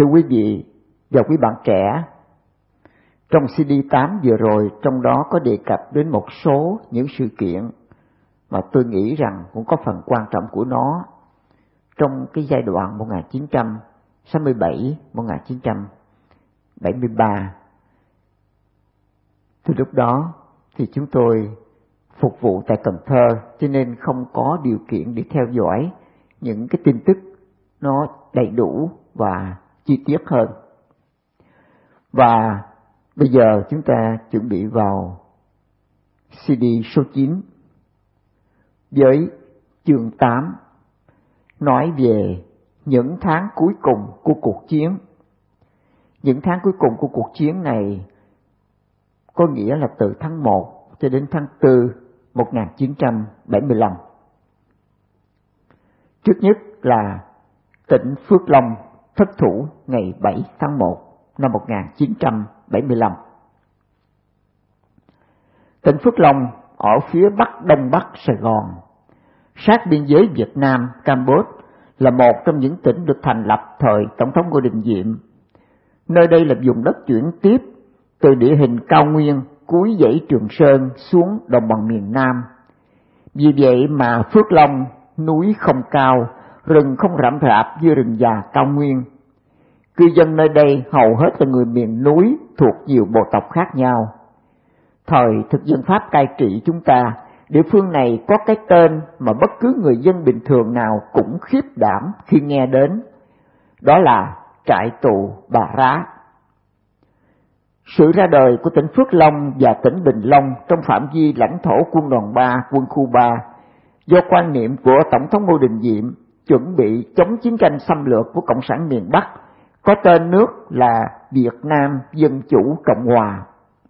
Thưa quý vị và quý bạn trẻ, trong CD 8 vừa rồi, trong đó có đề cập đến một số những sự kiện mà tôi nghĩ rằng cũng có phần quan trọng của nó trong cái giai đoạn 1967-1973. Từ lúc đó thì chúng tôi phục vụ tại Cần Thơ, cho nên không có điều kiện để theo dõi những cái tin tức nó đầy đủ và chi tiết hơn. Và bây giờ chúng ta chuẩn bị vào CD số 9 với chương 8 nói về những tháng cuối cùng của cuộc chiến. Những tháng cuối cùng của cuộc chiến này có nghĩa là từ tháng 1 cho đến tháng 4 1975. Trước nhất là tỉnh Phước Long thất thủ ngày 7 tháng 1 năm 1975. Tỉnh Phước Long ở phía bắc đông bắc Sài Gòn, sát biên giới Việt Nam, Campuchia, là một trong những tỉnh được thành lập thời Tổng thống Ngô Đình Diệm. Nơi đây là vùng đất chuyển tiếp từ địa hình cao nguyên cuối dãy Trường Sơn xuống đồng bằng miền Nam. Vì vậy mà Phước Long núi không cao, rừng không rậm rạp như rừng già cao nguyên. Cư dân nơi đây hầu hết là người miền núi thuộc nhiều bộ tộc khác nhau. Thời thực dân Pháp cai trị chúng ta, địa phương này có cái tên mà bất cứ người dân bình thường nào cũng khiếp đảm khi nghe đến. Đó là trại tù Bà Rá. Sự ra đời của tỉnh Phước Long và tỉnh Bình Long trong phạm vi lãnh thổ quân đoàn 3, quân khu 3, do quan niệm của Tổng thống Ngô Đình Diệm chuẩn bị chống chiến tranh xâm lược của Cộng sản miền Bắc, có tên nước là Việt Nam Dân Chủ Cộng Hòa.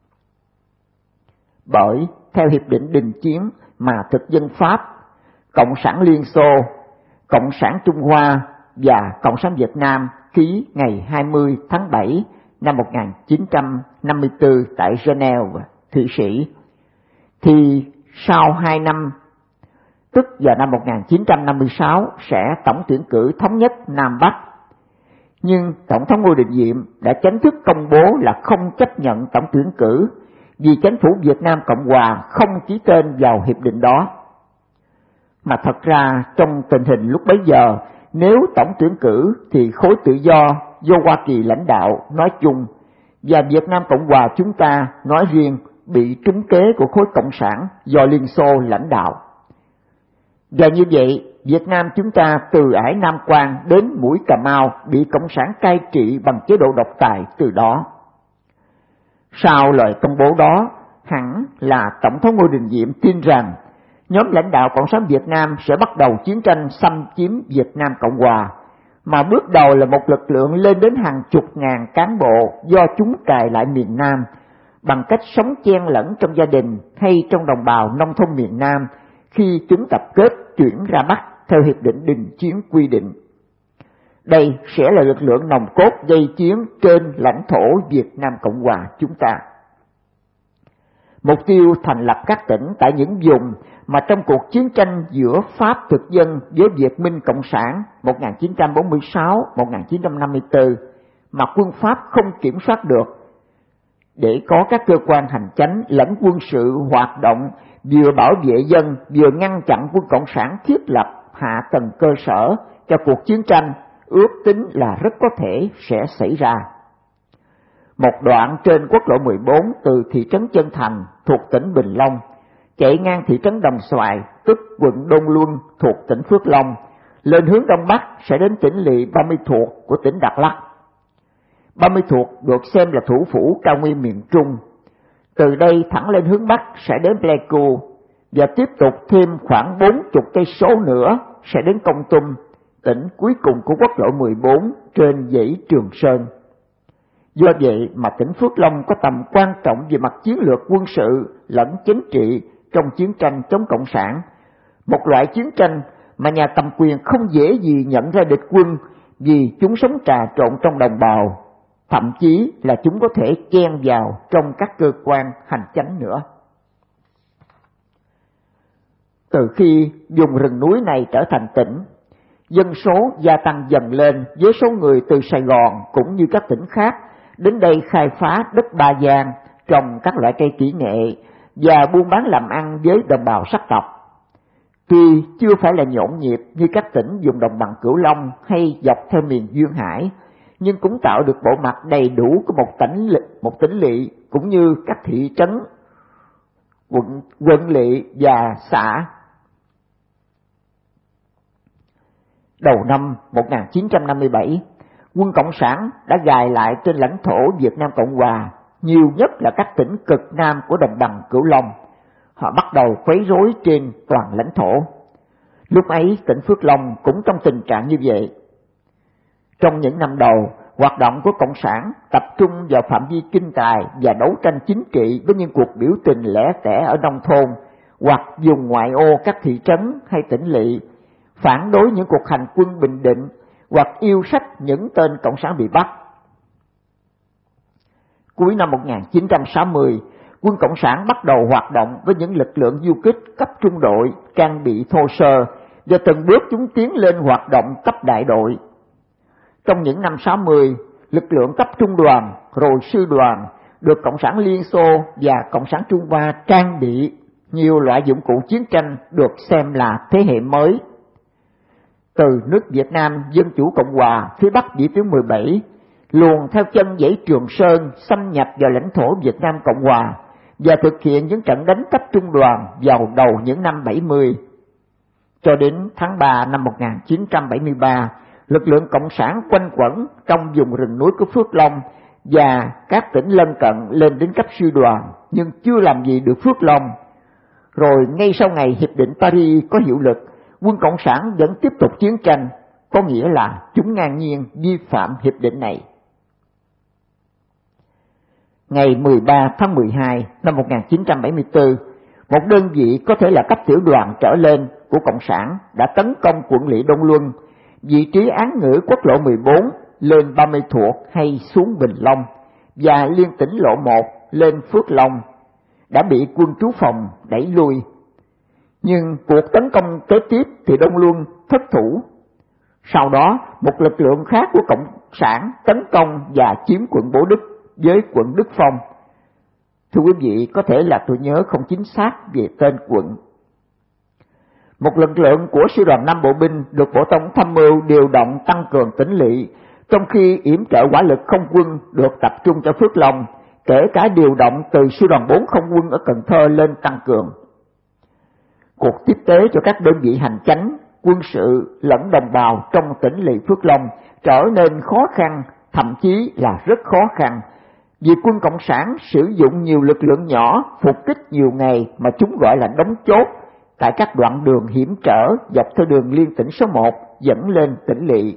Bởi theo Hiệp định Đình Chiến mà thực dân Pháp, Cộng sản Liên Xô, Cộng sản Trung Hoa và Cộng sản Việt Nam ký ngày 20 tháng 7 năm 1954 tại Geneva, Thụy Sĩ, thì sau 2 năm, tức vào năm 1956 sẽ tổng tuyển cử thống nhất Nam Bắc. Nhưng Tổng thống Ngô Đình Diệm đã chính thức công bố là không chấp nhận tổng tuyển cử vì chính phủ Việt Nam Cộng Hòa không ký tên vào hiệp định đó. Mà thật ra trong tình hình lúc bấy giờ, nếu tổng tuyển cử thì khối tự do Hoa Kỳ lãnh đạo nói chung và Việt Nam Cộng Hòa chúng ta nói riêng bị trúng kế của khối cộng sản do Liên Xô lãnh đạo. Và như vậy, Việt Nam chúng ta từ ải Nam Quan đến mũi Cà Mau bị cộng sản cai trị bằng chế độ độc tài từ đó. Sau lời công bố đó, hẳn là Tổng thống Ngô Đình Diệm tin rằng nhóm lãnh đạo Cộng sản Việt Nam sẽ bắt đầu chiến tranh xâm chiếm Việt Nam Cộng Hòa, mà bước đầu là một lực lượng lên đến hàng chục ngàn cán bộ do chúng cài lại miền Nam, bằng cách sống chen lẫn trong gia đình hay trong đồng bào nông thôn miền Nam khi chúng tập kết chuyển ra Bắc theo Hiệp định Đình Chiến quy định. Đây sẽ là lực lượng nòng cốt gây chiến trên lãnh thổ Việt Nam Cộng Hòa chúng ta. Mục tiêu thành lập các tỉnh tại những vùng mà trong cuộc chiến tranh giữa Pháp thực dân với Việt Minh Cộng sản 1946-1954 mà quân Pháp không kiểm soát được, để có các cơ quan hành chánh lẫn quân sự hoạt động vừa bảo vệ dân vừa ngăn chặn quân Cộng sản thiết lập hạ tầng cơ sở cho cuộc chiến tranh, ước tính là rất có thể sẽ xảy ra. Một đoạn trên quốc lộ 14 từ thị trấn Chân Thành thuộc tỉnh Bình Long chạy ngang thị trấn Đồng Xoài tức quận Đôn Luân thuộc tỉnh Phước Long, lên hướng đông bắc sẽ đến tỉnh lỵ Ba mươi Thuột của tỉnh Đắk Lắk. Ba mươi Thuột được xem là thủ phủ cao nguyên miền Trung. Từ đây thẳng lên hướng bắc sẽ đến Pleiku và tiếp tục thêm khoảng 40 cây số nữa sẽ đến Kon Tum, tỉnh cuối cùng của quốc lộ 14 trên dãy Trường Sơn. Do vậy mà tỉnh Phước Long có tầm quan trọng về mặt chiến lược quân sự lẫn chính trị trong chiến tranh chống Cộng sản, một loại chiến tranh mà nhà cầm quyền không dễ gì nhận ra địch quân vì chúng sống trà trộn trong đồng bào, thậm chí là chúng có thể chen vào trong các cơ quan hành chánh nữa. Từ khi vùng rừng núi này trở thành tỉnh, Dân số gia tăng dần lên với số người từ Sài Gòn cũng như các tỉnh khác đến đây khai phá đất Ba Giang, trồng các loại cây kỹ nghệ và buôn bán làm ăn với đồng bào sắc tộc. Tuy chưa phải là nhộn nhịp như các tỉnh vùng đồng bằng Cửu Long hay dọc theo miền Duyên Hải, nhưng cũng tạo được bộ mặt đầy đủ của một tỉnh lỵ cũng như các thị trấn, quận lỵ và xã. Đầu năm 1957, quân Cộng sản đã gài lại trên lãnh thổ Việt Nam Cộng Hòa, nhiều nhất là các tỉnh cực nam của đồng bằng Cửu Long. Họ bắt đầu quấy rối trên toàn lãnh thổ. Lúc ấy tỉnh Phước Long cũng trong tình trạng như vậy. Trong những năm đầu, hoạt động của Cộng sản tập trung vào phạm vi kinh tài và đấu tranh chính trị với những cuộc biểu tình lẻ tẻ ở nông thôn hoặc vùng ngoại ô các thị trấn hay tỉnh lỵ, phản đối những cuộc hành quân Bình Định hoặc yêu sách những tên Cộng sản bị bắt. Cuối năm 1960, quân Cộng sản bắt đầu hoạt động với những lực lượng du kích cấp trung đội, trang bị thô sơ, và từng bước chúng tiến lên hoạt động cấp đại đội. Trong những năm 60, lực lượng cấp trung đoàn rồi sư đoàn được Cộng sản Liên Xô và Cộng sản Trung Hoa trang bị nhiều loại dụng cụ chiến tranh được xem là thế hệ mới. Từ nước Việt Nam Dân Chủ Cộng Hòa phía bắc vĩ tuyến 17, luồn theo chân dãy Trường Sơn xâm nhập vào lãnh thổ Việt Nam Cộng Hòa và thực hiện những trận đánh cấp trung đoàn vào đầu những năm 70. Cho đến tháng 3 năm 1973, lực lượng Cộng sản quanh quẩn trong vùng rừng núi của Phước Long và các tỉnh lân cận lên đến cấp sư đoàn, nhưng chưa làm gì được Phước Long. Rồi ngay sau ngày Hiệp định Paris có hiệu lực, quân Cộng sản vẫn tiếp tục chiến tranh, có nghĩa là chúng ngang nhiên vi phạm hiệp định này. Ngày 13 tháng 12 năm 1974, một đơn vị có thể là cấp tiểu đoàn trở lên của Cộng sản đã tấn công quận lỵ Đông Luân, vị trí án ngữ quốc lộ 14 lên 30 thuộc hay xuống Bình Long, và liên tỉnh lộ 1 lên Phước Long, đã bị quân trú phòng đẩy lui. Nhưng cuộc tấn công kế tiếp thì Đông Luân thất thủ. Sau đó, một lực lượng khác của Cộng sản tấn công và chiếm quận Bổ Đức với quận Đức Phong. Thưa quý vị, có thể là tôi nhớ không chính xác về tên quận. Một lực lượng của sư đoàn 5 bộ binh được Bộ Tổng tham mưu điều động tăng cường tỉnh lỵ, trong khi yểm trợ hỏa lực không quân được tập trung cho Phước Long, kể cả điều động từ sư đoàn 4 không quân ở Cần Thơ lên tăng cường. Cuộc tiếp tế cho các đơn vị hành chánh, quân sự lẫn đồng bào trong tỉnh lỵ Phước Long trở nên khó khăn, thậm chí là rất khó khăn, vì quân Cộng sản sử dụng nhiều lực lượng nhỏ phục kích nhiều ngày mà chúng gọi là đóng chốt tại các đoạn đường hiểm trở dọc theo đường liên tỉnh số 1 dẫn lên tỉnh lỵ.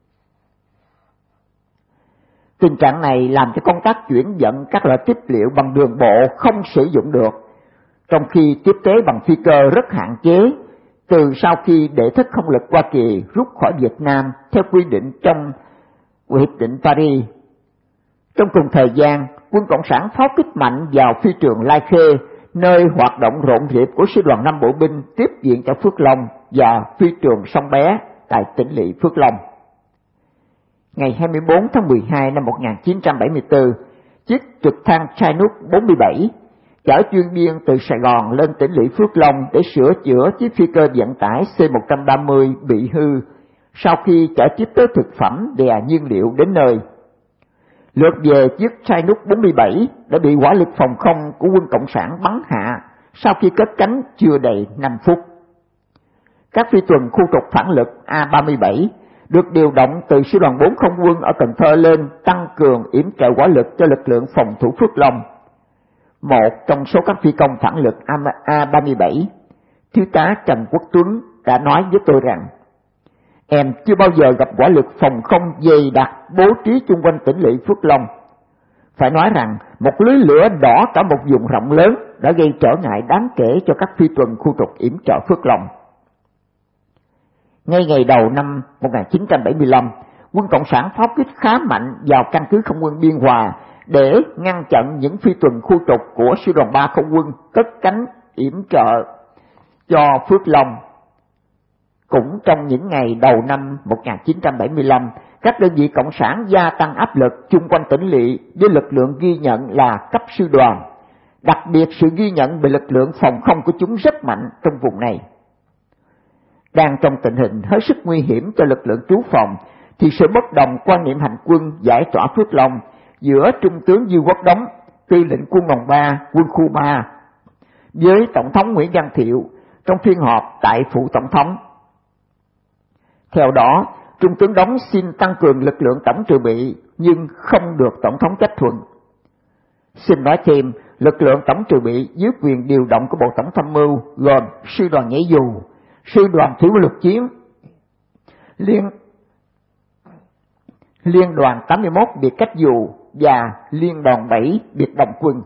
Tình trạng này làm cho công tác chuyển vận các loại tiếp liệu bằng đường bộ không sử dụng được, trong khi tiếp tế bằng phi cơ rất hạn chế từ sau khi đệ thất không lực Hoa Kỳ rút khỏi Việt Nam theo quy định trong Hiệp định Paris. Trong cùng thời gian, quân Cộng sản pháo kích mạnh vào phi trường Lai Khê, nơi hoạt động rộn rịp của sư đoàn 5 bộ binh tiếp viện cho Phước Long, và phi trường Sông Bé tại tỉnh lỵ Phước Long. Ngày 24 tháng 12 năm 1974, chiếc trực thăng Chinook 47 chở chuyên viên từ Sài Gòn lên tỉnh lỵ Phước Long để sửa chữa chiếc phi cơ vận tải C-130 bị hư sau khi chở tiếp tế thực phẩm và nhiên liệu đến nơi. Lượt về, chiếc Chinook 47 đã bị hỏa lực phòng không của quân Cộng sản bắn hạ sau khi cất cánh chưa đầy 5 phút. Các phi tuần khu trục phản lực A-37 được điều động từ sư đoàn 4 không quân ở Cần Thơ lên tăng cường yểm trợ hỏa lực cho lực lượng phòng thủ Phước Long. Một trong số các phi công phản lực A-37, thiếu tá Trần Quốc Tuấn, đã nói với tôi rằng: "Em chưa bao giờ gặp hỏa lực phòng không dày đặc bố trí chung quanh tỉnh lỵ Phước Long. Phải nói rằng một lưới lửa đỏ cả một vùng rộng lớn đã gây trở ngại đáng kể cho các phi tuần khu trục yểm trợ Phước Long." Ngay ngày đầu năm 1975, quân Cộng sản pháo kích khá mạnh vào căn cứ không quân Biên Hòa để ngăn chặn những phi tuần khu trục của sư đoàn 3 không quân cất cánh yểm trợ cho Phước Long. Cũng trong những ngày đầu năm 1975, các đơn vị cộng sản gia tăng áp lực chung quanh tỉnh lỵ với lực lượng ghi nhận là cấp sư đoàn. Đặc biệt sự ghi nhận về lực lượng phòng không của chúng rất mạnh trong vùng này. Đang trong tình hình hết sức nguy hiểm cho lực lượng trú phòng, thì sự bất đồng quan niệm hành quân giải tỏa Phước Long giữa Trung tướng Dư Quốc Đống, tư lệnh quân đoàn 3, quân khu 3, với Tổng thống Nguyễn Văn Thiệu trong phiên họp tại Phủ Tổng thống. Theo đó, Trung tướng Đống xin tăng cường lực lượng tổng trừ bị nhưng không được Tổng thống chấp thuận. Xin nói thêm, lực lượng tổng trừ bị dưới quyền điều động của Bộ Tổng tham mưu gồm sư đoàn nhảy dù, sư đoàn thủy quân lục chiến, liên đoàn 81 biệt cách dù và liên đoàn 7 biệt đồng quân.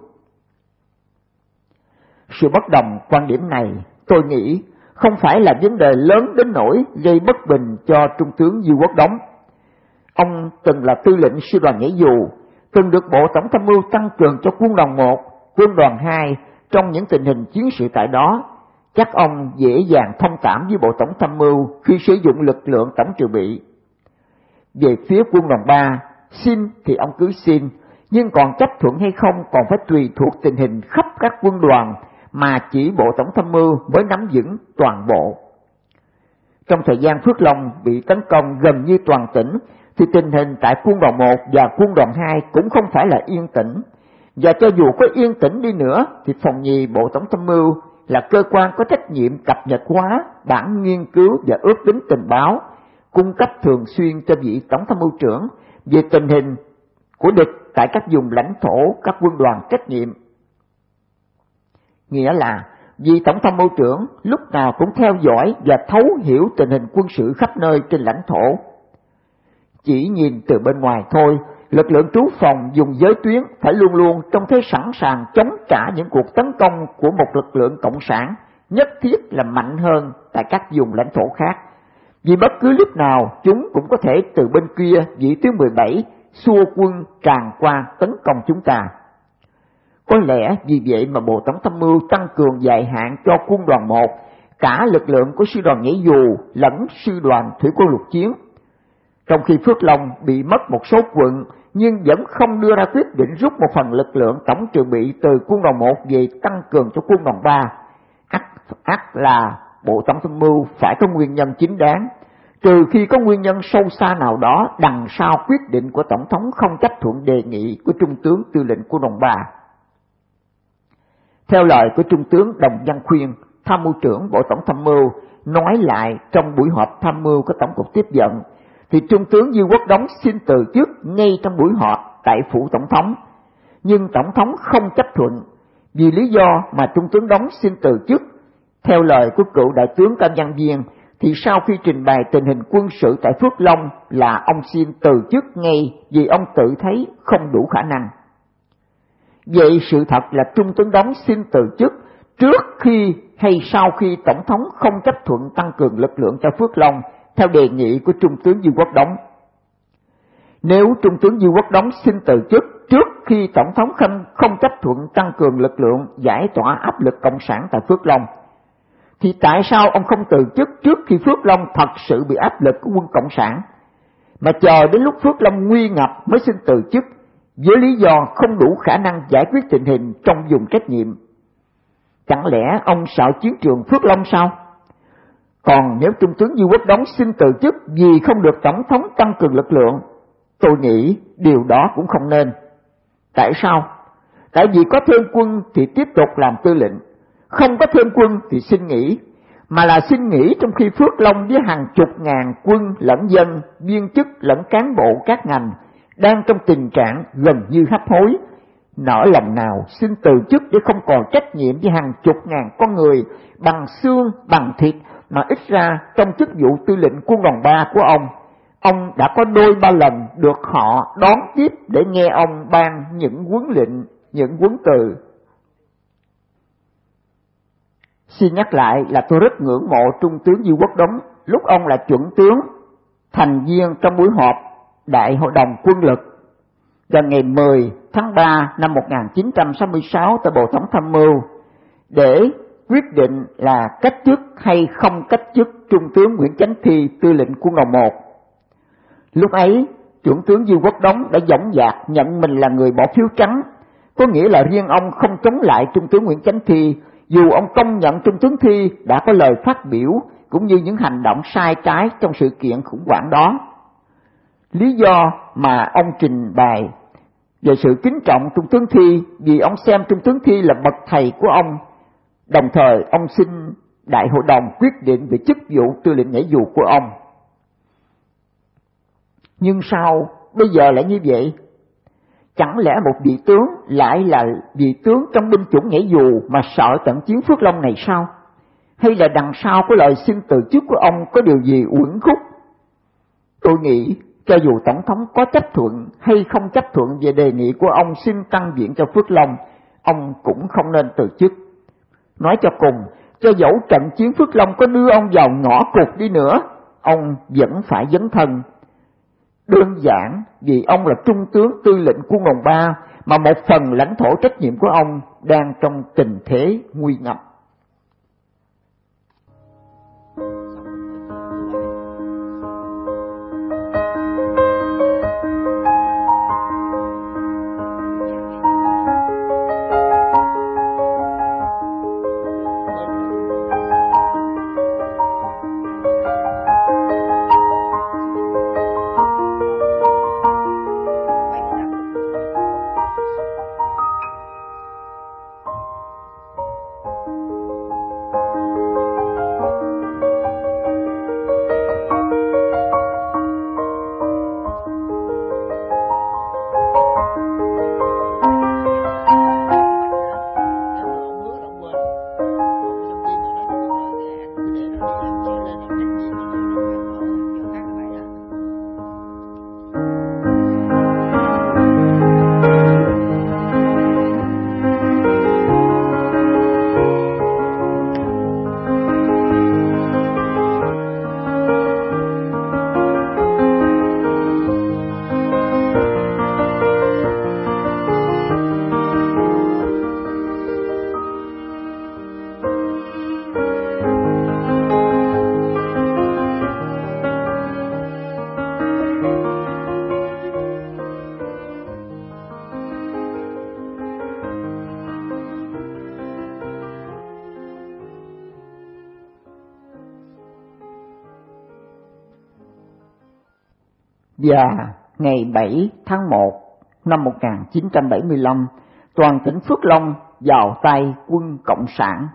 Sự bất đồng quan điểm này, tôi nghĩ, không phải là vấn đề lớn đến nỗi gây bất bình cho Trung tướng Dư Quốc Đống. Ông từng là tư lệnh sư đoàn nhảy dù, từng được Bộ Tổng tham mưu tăng cường cho quân đoàn 1, quân đoàn 2 trong những tình hình chiến sự tại đó. Chắc ông dễ dàng thông cảm với Bộ Tổng tham mưu khi sử dụng lực lượng tổng trừ bị. Về phía quân đoàn 3, xin thì ông cứ xin, nhưng còn chấp thuận hay không còn phải tùy thuộc tình hình khắp các quân đoàn mà chỉ Bộ Tổng tham mưu mới nắm vững toàn bộ. Trong thời gian Phước Long bị tấn công gần như toàn tỉnh, thì tình hình tại quân đoàn 1 và quân đoàn 2 cũng không phải là yên tĩnh. Và cho dù có yên tĩnh đi nữa, thì phòng nhì Bộ Tổng tham mưu là cơ quan có trách nhiệm cập nhật hóa bản nghiên cứu và ước tính tình báo, cung cấp thường xuyên cho vị Tổng tham mưu trưởng về tình hình của địch tại các vùng lãnh thổ các quân đoàn trách nhiệm. Nghĩa là vị Tổng tham mưu trưởng lúc nào cũng theo dõi và thấu hiểu tình hình quân sự khắp nơi trên lãnh thổ. Chỉ nhìn từ bên ngoài thôi, lực lượng trú phòng dùng giới tuyến phải luôn luôn trong thế sẵn sàng chống trả những cuộc tấn công của một lực lượng cộng sản, nhất thiết là mạnh hơn tại các vùng lãnh thổ khác. Vì bất cứ lúc nào chúng cũng có thể từ bên kia vị tuyến 17 xua quân tràn qua tấn công chúng ta. Có lẽ vì vậy mà Bộ Tổng tham mưu tăng cường dài hạn cho quân đoàn 1, cả lực lượng của sư đoàn nhảy dù lẫn sư đoàn thủy quân lục chiến. Trong khi Phước Long bị mất một số quận, nhưng vẫn không đưa ra quyết định rút một phần lực lượng tổng trừ bị từ quân đoàn 1 về tăng cường cho quân đoàn 3. Ắt là Bộ Tổng tham mưu phải có nguyên nhân chính đáng, trừ khi có nguyên nhân sâu xa nào đó đằng sau quyết định của Tổng thống không chấp thuận đề nghị của Trung tướng tư lệnh quân đoàn 3. Theo lời của Trung tướng Đồng Văn Khuyên, tham mưu trưởng Bộ Tổng tham mưu, nói lại trong buổi họp tham mưu của Tổng cục tiếp nhận, thì Trung tướng Dư Quốc Đống xin từ chức ngay trong buổi họp tại Phủ Tổng thống. Nhưng Tổng thống không chấp thuận, vì lý do mà Trung tướng Đống xin từ chức. Theo lời của cựu đại tướng Cam Văn Viên, thì sau khi trình bày tình hình quân sự tại Phước Long là ông xin từ chức ngay vì ông tự thấy không đủ khả năng. Vậy sự thật là Trung tướng Đống xin từ chức trước khi hay sau khi Tổng thống không chấp thuận tăng cường lực lượng cho Phước Long theo đề nghị của Trung tướng Dư Quốc Đống. Nếu Trung tướng Dư Quốc Đống xin từ chức trước khi Tổng thống không chấp thuận tăng cường lực lượng giải tỏa áp lực cộng sản tại Phước Long, thì tại sao ông không từ chức trước khi Phước Long thật sự bị áp lực của quân cộng sản, mà chờ đến lúc Phước Long nguy ngập mới xin từ chức với lý do không đủ khả năng giải quyết tình hình trong vùng trách nhiệm? Chẳng lẽ ông sợ chiến trường Phước Long sao? Còn nếu Trung tướng Dư Quốc Đống xin từ chức vì không được Tổng thống tăng cường lực lượng, tôi nghĩ điều đó cũng không nên. Tại sao? Tại vì có thêm quân thì tiếp tục làm tư lệnh, không có thêm quân thì xin nghỉ, mà là xin nghỉ trong khi Phước Long với hàng chục ngàn quân lẫn dân, viên chức lẫn cán bộ các ngành đang trong tình trạng gần như hấp hối. Nỡ lòng nào xin từ chức để không còn trách nhiệm với hàng chục ngàn con người bằng xương bằng thịt mà ít ra trong chức vụ tư lệnh quân đoàn 3 của ông đã có đôi ba lần được họ đón tiếp để nghe ông ban những huấn lệnh, những huấn từ. Xin nhắc lại là tôi rất ngưỡng mộ Trung tướng Dư Quốc Đống lúc ông là chuẩn tướng, thành viên trong buổi họp Đại hội đồng quân lực vào ngày 10 tháng 3 năm 1966 tại Bộ Tổng tham mưu để quyết định là cách chức hay không cách chức Trung tướng Nguyễn Chánh Thi, tư lệnh quân đoàn 1. Lúc ấy, Chuẩn tướng Dương Quốc Đống đã dõng dạc nhận mình là người bỏ phiếu trắng, có nghĩa là riêng ông không chống lại Trung tướng Nguyễn Chánh Thi, dù ông công nhận Trung tướng Thi đã có lời phát biểu cũng như những hành động sai trái trong sự kiện khủng hoảng đó. Lý do mà ông trình bày về sự kính trọng Trung tướng Thi vì ông xem Trung tướng Thi là bậc thầy của ông, đồng thời ông xin Đại hội đồng quyết định về chức vụ tư lệnh nhảy dù của ông. Nhưng sao bây giờ lại như vậy? Chẳng lẽ một vị tướng lại là vị tướng trong binh chủng nhảy dù mà sợ trận chiến Phước Long này sao? Hay là đằng sau của lời xin từ chức của ông có điều gì uẩn khúc? Tôi nghĩ cho dù Tổng thống có chấp thuận hay không chấp thuận về đề nghị của ông xin tăng viện cho Phước Long, ông cũng không nên từ chức. Nói cho cùng, cho dẫu trận chiến Phước Long có đưa ông vào ngõ cụt đi nữa, ông vẫn phải dấn thân. Đơn giản vì ông là Trung tướng tư lệnh quân đoàn 3 mà một phần lãnh thổ trách nhiệm của ông đang trong tình thế nguy ngập. Và ngày 7 tháng 1 năm 1975, toàn tỉnh Phước Long vào tay quân Cộng sản.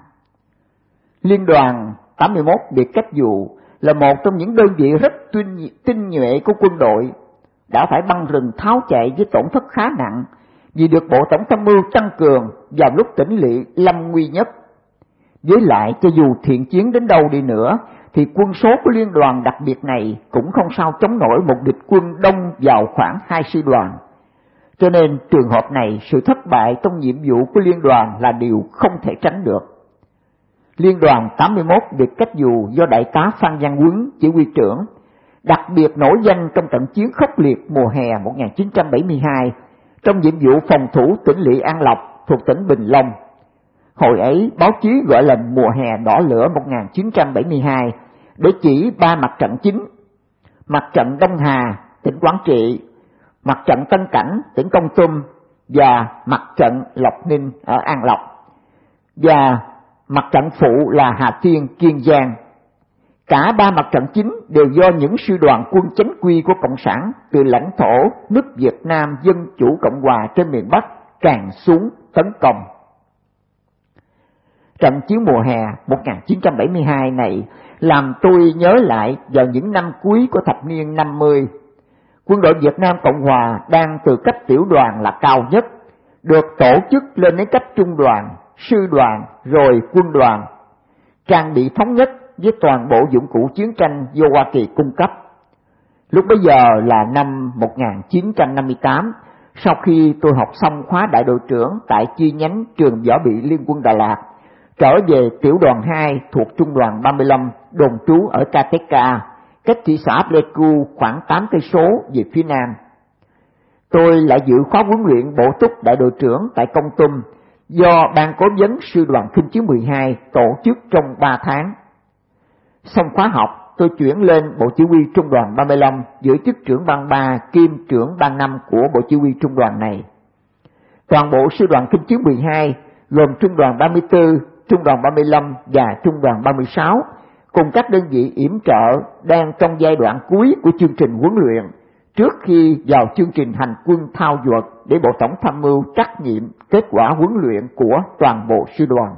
Liên đoàn 81 Biệt Cách Dù là một trong những đơn vị rất tinh nhuệ của quân đội, đã phải băng rừng tháo chạy với tổn thất khá nặng vì được Bộ Tổng tham mưu tăng cường vào lúc tỉnh lỵ lâm nguy nhất. Với lại cho dù thiện chiến đến đâu đi nữa thì quân số của liên đoàn đặc biệt này cũng không sao chống nổi một địch quân đông vào khoảng 2 sư đoàn. Cho nên trường hợp này, sự thất bại trong nhiệm vụ của liên đoàn là điều không thể tránh được. Liên đoàn 81 Biệt Cách Dù do Đại tá Phan Văn Quấn chỉ huy trưởng, đặc biệt nổi danh trong trận chiến khốc liệt mùa hè 1972 trong nhiệm vụ phòng thủ tỉnh lỵ An Lộc thuộc tỉnh Bình Long. Hồi ấy báo chí gọi là mùa hè đỏ lửa 1972 để chỉ 3 mặt trận chính: mặt trận Đông Hà, tỉnh Quảng Trị; mặt trận Tân Cảnh, tỉnh Kon Tum; và mặt trận Lộc Ninh ở An Lộc; và mặt trận phụ là Hà Tiên, Kiên Giang. Cả 3 mặt trận chính đều do những sư đoàn quân chính quy của Cộng sản từ lãnh thổ nước Việt Nam Dân Chủ Cộng Hòa trên miền Bắc tràn xuống tấn công. Trận chiến mùa hè 1972 này làm tôi nhớ lại vào những năm cuối của thập niên 50. Quân đội Việt Nam Cộng Hòa đang từ cấp tiểu đoàn là cao nhất, được tổ chức lên đến cấp trung đoàn, sư đoàn, rồi quân đoàn, trang bị thống nhất với toàn bộ dụng cụ chiến tranh do Hoa Kỳ cung cấp. Lúc bấy giờ là năm 1958, sau khi tôi học xong khóa đại đội trưởng tại chi nhánh trường võ bị Liên quân Đà Lạt, trở về tiểu đoàn 2 thuộc trung đoàn 35 đồn trú ở Kateka, cách thị xã Pleiku khoảng 8 cây số về phía nam. Tôi lại dự khóa huấn luyện bổ túc đại đội trưởng tại Kon Tum do Ban Cố vấn Sư đoàn Khinh Chiến 12 tổ chức trong 3 tháng. Xong khóa học, tôi chuyển lên Bộ Chỉ huy Trung đoàn 35 giữ chức trưởng ban 3 kiêm trưởng ban 5 của Bộ Chỉ huy Trung đoàn này. Toàn bộ Sư đoàn Khinh Chiến 12 gồm Trung đoàn 34, Trung đoàn 35 và Trung đoàn 36 cùng các đơn vị yểm trợ đang trong giai đoạn cuối của chương trình huấn luyện trước khi vào chương trình hành quân thao dượt để Bộ Tổng tham mưu trắc nghiệm kết quả huấn luyện của toàn bộ sư đoàn.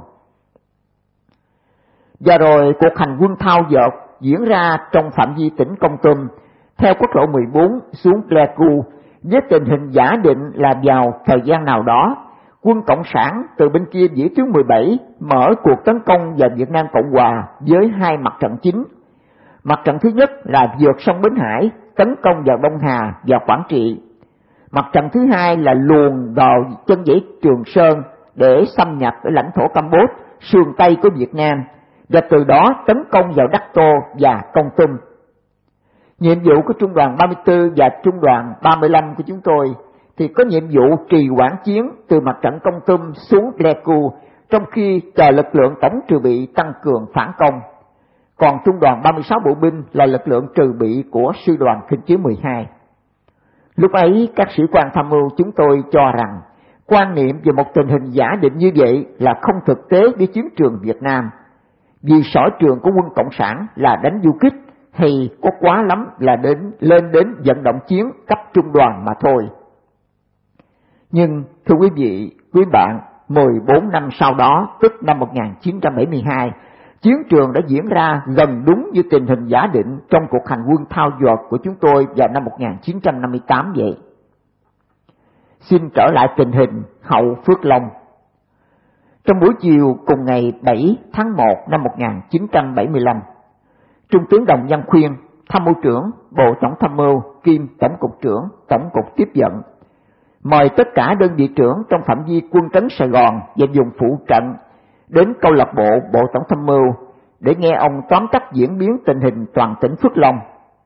Và rồi cuộc hành quân thao dượt diễn ra trong phạm vi tỉnh Kon Tum theo quốc lộ 14 xuống Pleiku, với tình hình giả định là vào thời gian nào đó quân Cộng sản từ bên kia vĩ tuyến 17 mở cuộc tấn công vào Việt Nam Cộng Hòa với 2 mặt trận chính. Mặt trận thứ nhất là vượt sông Bến Hải, tấn công vào Đông Hà và Quảng Trị. Mặt trận thứ hai là luồn vào chân dãy Trường Sơn để xâm nhập ở lãnh thổ Campuchia, sườn Tây của Việt Nam, và từ đó tấn công vào Đắc Tô và Kon Tum. Nhiệm vụ của Trung đoàn 34 và Trung đoàn 35 của chúng tôi thì có nhiệm vụ trì hoãn chiến từ mặt trận Kon Tum xuống Pleiku, trong khi chờ lực lượng tổng trừ bị tăng cường phản công. Còn Trung đoàn 36 bộ binh là lực lượng trừ bị của Sư đoàn Khinh Chiến 12. Lúc ấy, các sĩ quan tham mưu chúng tôi cho rằng quan niệm về một tình hình giả định như vậy là không thực tế với chiến trường Việt Nam, vì sở trường của quân Cộng sản là đánh du kích, thì có quá lắm là lên đến vận động chiến cấp trung đoàn mà thôi. Nhưng thưa quý vị, quý bạn, 14 năm sau đó, tức năm 1972, chiến trường đã diễn ra gần đúng như tình hình giả định trong cuộc hành quân thao dượt của chúng tôi vào năm 1958 vậy. Xin trở lại tình hình hậu Phước Long. Trong buổi chiều cùng ngày 7 tháng 1 năm 1975, Trung tướng Đồng Văn Khuyên, Tham mưu trưởng Bộ Tổng tham mưu kiêm Tổng cục trưởng Tổng cục tiếp vận, mời tất cả đơn vị trưởng trong phạm vi quân trấn Sài Gòn và vùng phụ trận đến câu lạc bộ Bộ Tổng tham mưu để nghe ông tóm tắt diễn biến tình hình toàn tỉnh Phước Long.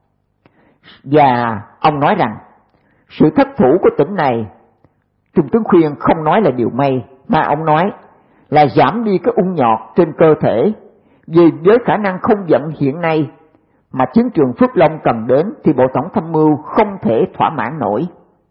Và ông nói rằng sự thất thủ của tỉnh này, Trung tướng Khuyên không nói là điều may, mà ông nói là giảm đi cái ung nhọt trên cơ thể, vì với khả năng không vận hiện nay mà chiến trường Phước Long cần đến thì Bộ Tổng tham mưu không thể thỏa mãn nổi.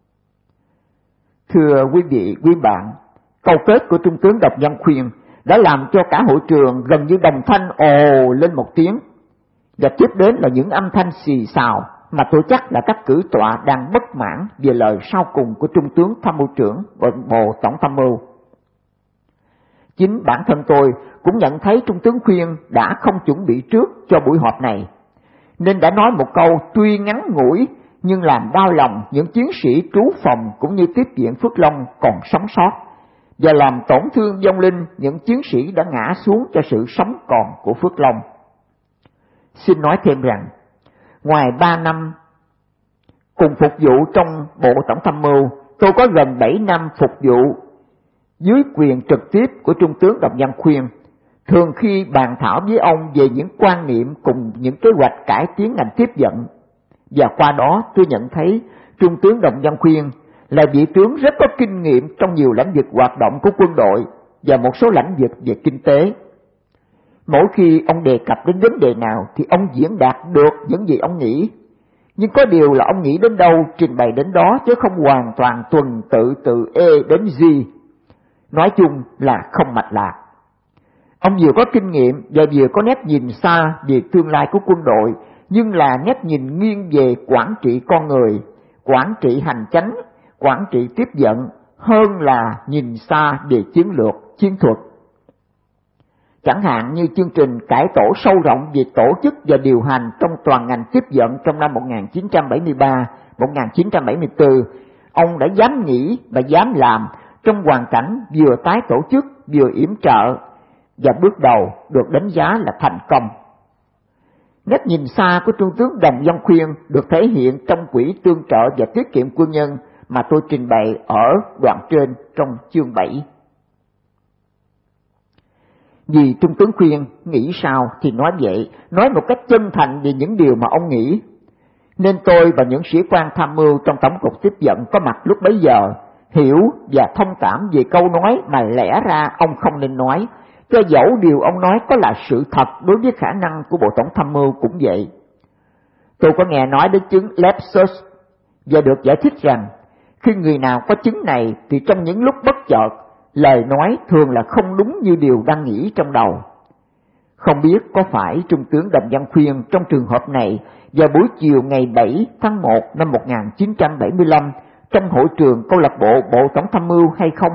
Thưa quý vị, quý bạn, câu kết của Trung tướng Đồng Văn Khuyên đã làm cho cả hội trường gần như đồng thanh ồ lên một tiếng, và tiếp đến là những âm thanh xì xào mà tôi chắc là các cử tọa đang bất mãn về lời sau cùng của Trung tướng Tham mưu trưởng Bộ Tổng tham mưu. Chính bản thân tôi cũng nhận thấy Trung tướng Khuyên đã không chuẩn bị trước cho buổi họp này, nên đã nói một câu tuy ngắn ngủi nhưng làm đau lòng những chiến sĩ trú phòng cũng như tiếp viện Phước Long còn sống sót, và làm tổn thương vong linh những chiến sĩ đã ngã xuống cho sự sống còn của Phước Long. Xin nói thêm rằng, ngoài 3 năm cùng phục vụ trong Bộ Tổng tham mưu, tôi có gần 7 năm phục vụ dưới quyền trực tiếp của Trung tướng Đồng Văn Khuyên, thường khi bàn thảo với ông về những quan niệm cùng những kế hoạch cải tiến ngành tiếp vận. Và qua đó tôi nhận thấy Trung tướng Đồng Văn Khuyên là vị tướng rất có kinh nghiệm trong nhiều lĩnh vực hoạt động của quân đội và một số lĩnh vực về kinh tế. Mỗi khi ông đề cập đến vấn đề nào thì ông diễn đạt được những gì ông nghĩ, nhưng có điều là ông nghĩ đến đâu trình bày đến đó, chứ không hoàn toàn tuần tự từ A đến Z. Nói chung là không mạch lạc. Ông vừa có kinh nghiệm và vừa có nét nhìn xa về tương lai của quân đội, nhưng là nét nhìn nghiêng về quản trị con người, quản trị hành chánh, quản trị tiếp vận, hơn là nhìn xa về chiến lược, chiến thuật. Chẳng hạn như chương trình cải tổ sâu rộng về tổ chức và điều hành trong toàn ngành tiếp vận trong năm 1973-1974, ông đã dám nghĩ và dám làm trong hoàn cảnh vừa tái tổ chức vừa yểm trợ, và bước đầu được đánh giá là thành công. Nét nhìn xa của Trung tướng Đồng Văn Khuyên được thể hiện trong quỹ tương trợ và tiết kiệm quân nhân mà tôi trình bày ở đoạn trên trong chương 7. Vì Trung tướng Khuyên nghĩ sao thì nói vậy, nói một cách chân thành về những điều mà ông nghĩ, nên tôi và những sĩ quan tham mưu trong Tổng cục tiếp vận có mặt lúc bấy giờ hiểu và thông cảm về câu nói mà lẽ ra ông không nên nói, cho dẫu điều ông nói có là sự thật đối với khả năng của Bộ Tổng tham mưu cũng vậy. Tôi có nghe nói đến chứng lapsus và được giải thích rằng khi người nào có chứng này thì trong những lúc bất chợt, lời nói thường là không đúng như điều đang nghĩ trong đầu. Không biết có phải Trung tướng Đồng Văn Khuyên trong trường hợp này vào buổi chiều ngày 7 tháng 1 năm 1975 trong hội trường câu lạc bộ Bộ Tổng tham mưu hay không?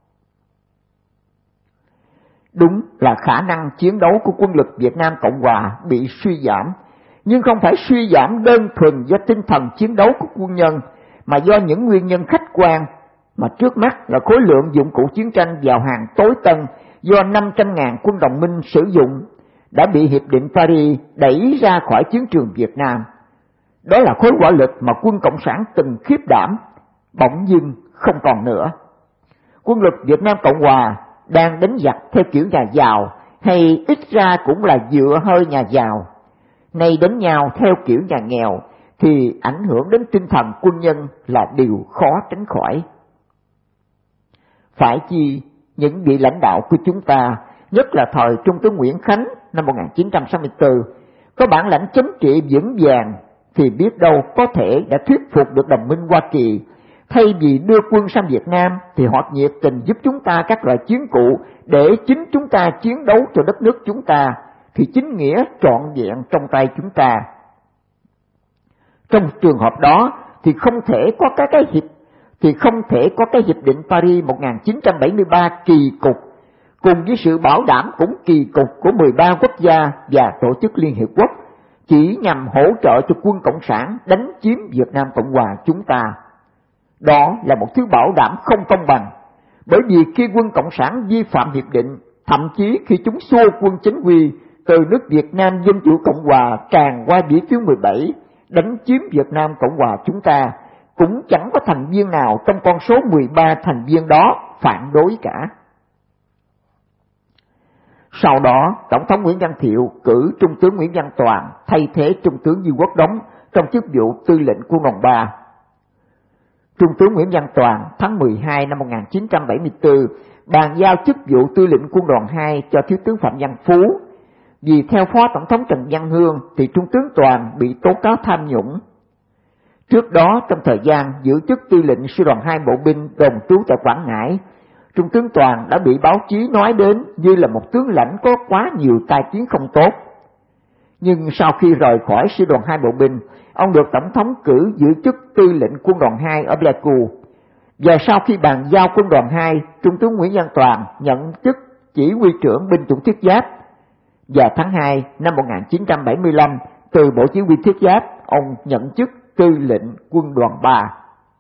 Đúng là khả năng chiến đấu của quân lực Việt Nam Cộng Hòa bị suy giảm, nhưng không phải suy giảm đơn thuần do tinh thần chiến đấu của quân nhân, mà do những nguyên nhân khách quan, mà trước mắt là khối lượng dụng cụ chiến tranh vào hàng tối tân do 500.000 quân đồng minh sử dụng đã bị Hiệp định Paris đẩy ra khỏi chiến trường Việt Nam. Đó là khối hỏa lực mà quân Cộng sản từng khiếp đảm, bỗng dưng không còn nữa. Quân lực Việt Nam Cộng Hòa đang đánh giặc theo kiểu nhà giàu, hay ít ra cũng là dựa hơi nhà giàu. Nay đánh nhau theo kiểu nhà nghèo thì ảnh hưởng đến tinh thần quân nhân là điều khó tránh khỏi. Phải chi những vị lãnh đạo của chúng ta, nhất là thời Trung tướng Nguyễn Khánh năm 1964, có bản lãnh chính trị vững vàng thì biết đâu có thể đã thuyết phục được đồng minh Hoa Kỳ. Thay vì đưa quân sang Việt Nam thì họ nhiệt tình giúp chúng ta các loại chiến cụ để chính chúng ta chiến đấu cho đất nước chúng ta, thì chính nghĩa trọn vẹn trong tay chúng ta. Trong trường hợp đó thì không thể có cái hiệp định Paris 1973 kỳ cục, cùng với sự bảo đảm cũng kỳ cục của 13 quốc gia và Tổ chức Liên Hiệp Quốc, chỉ nhằm hỗ trợ cho quân Cộng sản đánh chiếm Việt Nam Cộng Hòa chúng ta. Đó là một thứ bảo đảm không công bằng, bởi vì khi quân Cộng sản vi phạm hiệp định, thậm chí khi chúng xua quân chính quy từ nước Việt Nam Dân chủ Cộng Hòa tràn qua vĩ tuyến 17, đánh chiếm Việt Nam Cộng Hòa chúng ta, cũng chẳng có thành viên nào trong con số 13 thành viên đó phản đối cả. Sau đó, Tổng thống Nguyễn Văn Thiệu cử Trung tướng Nguyễn Văn Toàn thay thế Trung tướng Dương Quốc Đống trong chức vụ tư lệnh quân đoàn 3. Trung tướng Nguyễn Văn Toàn tháng 12 năm 1974 bàn giao chức vụ tư lệnh quân đoàn 2 cho Thiếu tướng Phạm Văn Phú. Vì theo Phó Tổng thống Trần Văn Hương thì Trung tướng Toàn bị tố cáo tham nhũng. Trước đó, trong thời gian giữ chức tư lệnh sư đoàn 2 bộ binh đồn trú tại Quảng Ngãi, Trung tướng Toàn đã bị báo chí nói đến như là một tướng lãnh có quá nhiều tai tiếng không tốt. Nhưng sau khi rời khỏi sư đoàn 2 bộ binh, ông được Tổng thống cử giữ chức tư lệnh quân đoàn 2 ở Pleiku. Và sau khi bàn giao quân đoàn 2, Trung tướng Nguyễn Văn Toàn nhận chức chỉ huy trưởng binh chủng thiết giáp. Và tháng 2 năm 1975, từ Bộ Chỉ huy Thiết giáp, ông nhận chức tư lệnh quân đoàn 3.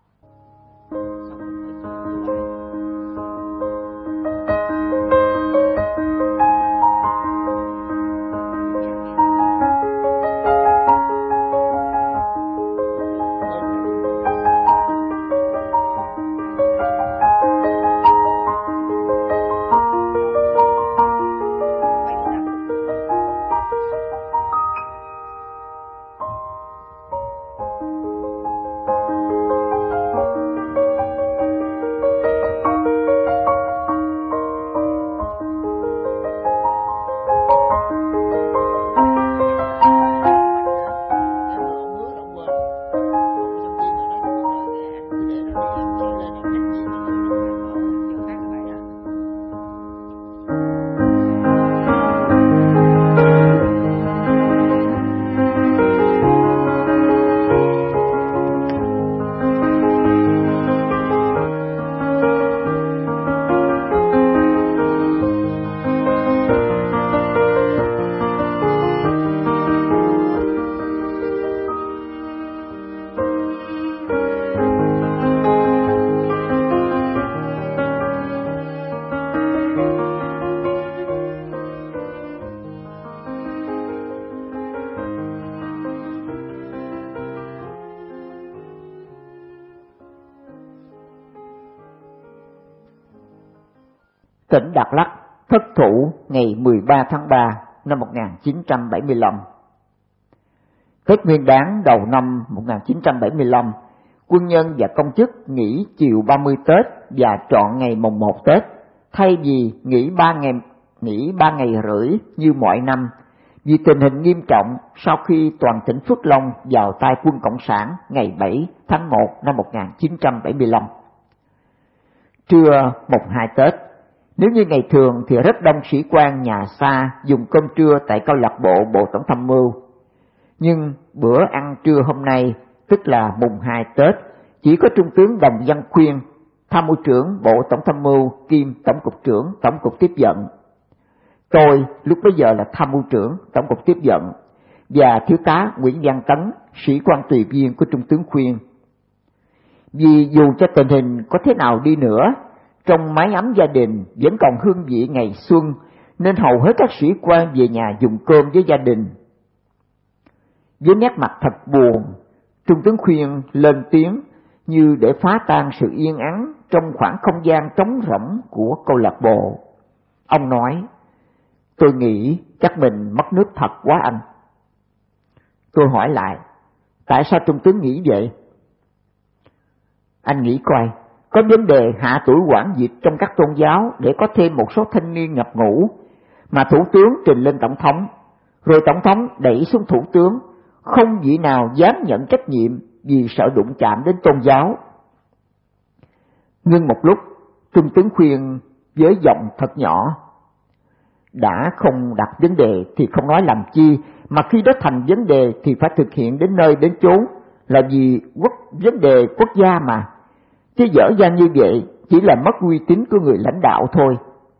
Tỉnh Đắk Lắk thất thủ ngày 13 tháng 3 năm 1975. Tết Nguyên đán đầu năm 1975, quân nhân và công chức nghỉ chiều 30 Tết và trọn ngày mùng 1 Tết, thay vì nghỉ 3 ngày rưỡi như mọi năm, vì tình hình nghiêm trọng sau khi toàn tỉnh Phước Long vào tay quân Cộng sản ngày 7 tháng 1 năm 1975. Trưa mùng 2 Tết, nếu như ngày thường thì rất đông sĩ quan nhà xa dùng cơm trưa tại câu lạc bộ Bộ Tổng tham mưu. Nhưng bữa ăn trưa hôm nay, tức là mùng 2 Tết, chỉ có Trung tướng Đồng Văn Khuyên, tham mưu trưởng Bộ Tổng tham mưu kiêm Tổng cục trưởng Tổng cục tiếp dẫn. Tôi lúc bấy giờ là tham mưu trưởng Tổng cục tiếp dẫn và thiếu tá Nguyễn Văn Tấn, sĩ quan tùy viên của Trung tướng Khuyên. Vì dù cho tình hình có thế nào đi nữa, trong mái ấm gia đình vẫn còn hương vị ngày xuân, nên hầu hết các sĩ quan về nhà dùng cơm với gia đình. Với nét mặt thật buồn, Trung tướng Khuyên lên tiếng như để phá tan sự yên ắng trong khoảng không gian trống rỗng của câu lạc bộ. Ông nói: "Tôi nghĩ chắc mình mất nước thật quá anh." Tôi hỏi lại: "Tại sao Trung tướng nghĩ vậy?" Anh nghĩ coi, có vấn đề hạ tuổi quản dịch trong các tôn giáo để có thêm một số thanh niên nhập ngũ, mà thủ tướng trình lên tổng thống, rồi tổng thống đẩy xuống thủ tướng, không vị nào dám nhận trách nhiệm vì sợ đụng chạm đến tôn giáo. Ngưng một lúc, Trung tướng Khuyên với giọng thật nhỏ: "Đã không đặt vấn đề thì không nói làm chi, mà khi đó thành vấn đề thì phải thực hiện đến nơi đến chốn, là vì vấn đề quốc gia mà. Chứ dở dang như vậy chỉ là mất uy tín của người lãnh đạo thôi."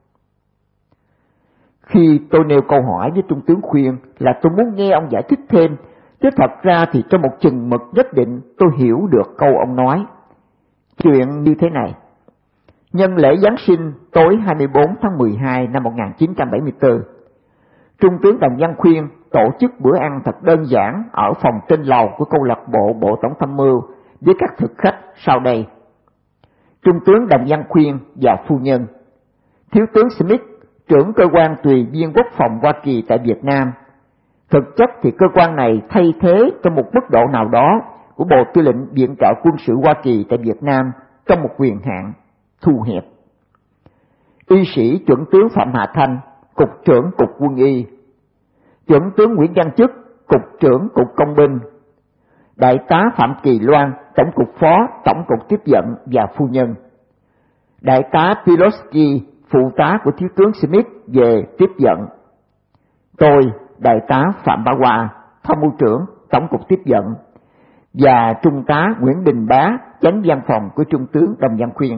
Khi tôi nêu câu hỏi với Trung tướng Khuyên là tôi muốn nghe ông giải thích thêm, chứ thật ra thì trong một chừng mực nhất định tôi hiểu được câu ông nói. Chuyện như thế này: nhân lễ Giáng sinh tối 24 tháng 12 năm 1974, Trung tướng Đồng Văn Khuyên tổ chức bữa ăn thật đơn giản ở phòng trên lầu của câu lạc bộ Bộ Tổng tham mưu với các thực khách sau đây: Trung tướng Đồng Văn Khuyên và phu nhân, Thiếu tướng Smith, trưởng cơ quan tùy viên quốc phòng Hoa Kỳ tại Việt Nam. Thực chất thì cơ quan này thay thế trong một mức độ nào đó của Bộ Tư lệnh Viện trợ quân sự Hoa Kỳ tại Việt Nam trong một quyền hạn thu hẹp. Y sĩ chuẩn tướng Phạm Hà Thanh, Cục trưởng Cục Quân y. Chuẩn tướng Nguyễn Văn Chức, Cục trưởng Cục Công binh. Đại tá Phạm Kỳ Loan, Tổng cục phó Tổng cục tiếp dẫn và phu nhân. Đại tá Pilosky, phụ tá của Thiếu tướng Smith về tiếp dẫn. Tôi, Đại tá Phạm Bá Hoa, tham mưu trưởng Tổng cục tiếp dẫn, và Trung tá Nguyễn Đình Bá, chánh văn phòng của Trung tướng Đồng Văn Khuyên.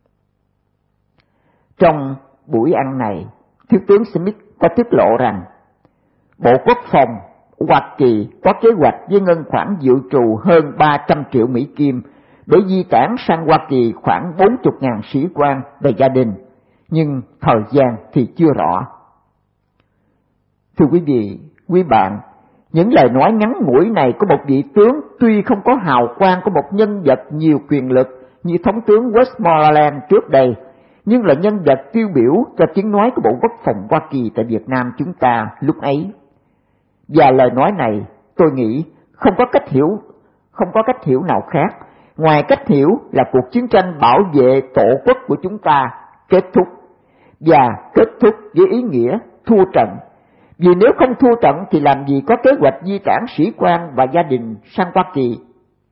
Trong buổi ăn này, Thiếu tướng Smith có tiết lộ rằng Bộ Quốc phòng Hoa Kỳ có kế hoạch với ngân khoản dự trù hơn 300 triệu Mỹ Kim để di tản sang Hoa Kỳ khoảng 40.000 sĩ quan và gia đình, nhưng thời gian thì chưa rõ. Thưa quý vị, quý bạn, những lời nói ngắn ngủi này của một vị tướng tuy không có hào quang của một nhân vật nhiều quyền lực như Thống tướng Westmoreland trước đây, nhưng là nhân vật tiêu biểu cho tiếng nói của Bộ Quốc phòng Hoa Kỳ tại Việt Nam chúng ta lúc ấy. Và lời nói này tôi nghĩ không có cách hiểu nào khác ngoài cách hiểu là cuộc chiến tranh bảo vệ tổ quốc của chúng ta kết thúc, và kết thúc với ý nghĩa thua trận. Vì nếu không thua trận thì làm gì có kế hoạch di tản sĩ quan và gia đình sang Hoa Kỳ?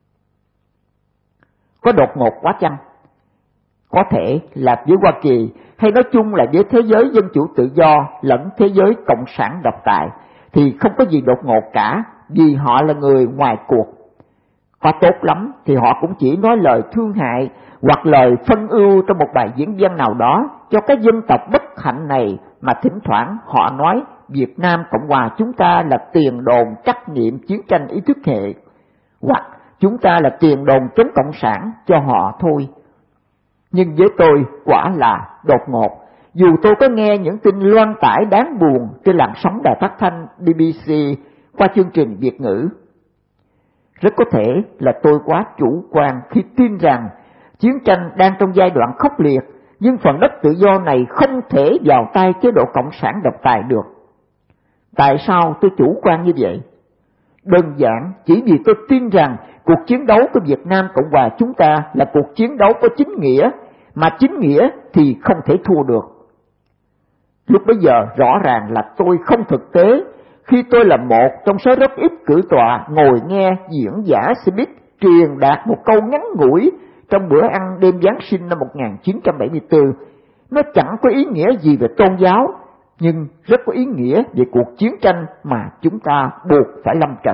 Có đột ngột quá chăng? Có thể là với Hoa Kỳ, hay nói chung là với thế giới dân chủ tự do lẫn thế giới cộng sản độc tài, thì không có gì đột ngột cả, vì họ là người ngoài cuộc. Có tốt lắm thì họ cũng chỉ nói lời thương hại hoặc lời phân ưu trong một bài diễn văn nào đó cho cái dân tộc bất hạnh này, mà thỉnh thoảng họ nói Việt Nam Cộng Hòa chúng ta là tiền đồn trắc nghiệm chiến tranh ý thức hệ, hoặc chúng ta là tiền đồn chống cộng sản cho họ thôi. Nhưng với tôi quả là đột ngột, dù tôi có nghe những tin loan tải đáng buồn trên làn sóng đài phát thanh BBC qua chương trình Việt ngữ. Rất có thể là tôi quá chủ quan khi tin rằng chiến tranh đang trong giai đoạn khốc liệt, nhưng phần đất tự do này không thể vào tay chế độ cộng sản độc tài được. Tại sao tôi chủ quan như vậy? Đơn giản chỉ vì tôi tin rằng cuộc chiến đấu của Việt Nam Cộng Hòa chúng ta là cuộc chiến đấu có chính nghĩa, mà chính nghĩa thì không thể thua được. Lúc bấy giờ rõ ràng là tôi không thực tế khi tôi là một trong số rất ít cử tọa ngồi nghe diễn giả Smith truyền đạt một câu ngắn ngủi trong bữa ăn đêm Giáng sinh năm 1974. Nó chẳng có ý nghĩa gì về tôn giáo, nhưng rất có ý nghĩa về cuộc chiến tranh mà chúng ta buộc phải lâm trận.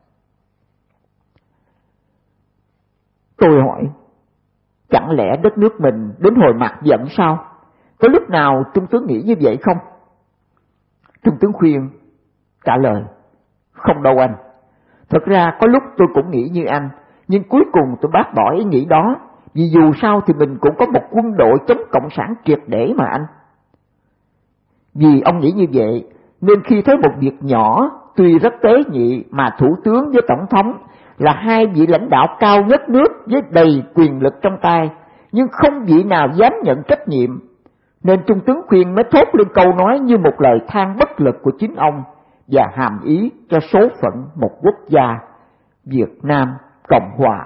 Tôi hỏi, chẳng lẽ đất nước mình đến hồi mặt giận sao? Có lúc nào Trung tướng nghĩ như vậy không? Trung tướng Khuyên trả lời, không đâu anh. Thật ra có lúc tôi cũng nghĩ như anh, nhưng cuối cùng tôi bác bỏ ý nghĩ đó, vì dù sao thì mình cũng có một quân đội chống cộng sản triệt để mà anh. Vì ông nghĩ như vậy, nên khi thấy một việc nhỏ, tuy rất tế nhị, mà thủ tướng với tổng thống là hai vị lãnh đạo cao nhất nước với đầy quyền lực trong tay, nhưng không vị nào dám nhận trách nhiệm, nên Trung tướng Khuyên mới thốt lên câu nói như một lời than bất lực của chính ông và hàm ý cho số phận một quốc gia Việt Nam Cộng Hòa.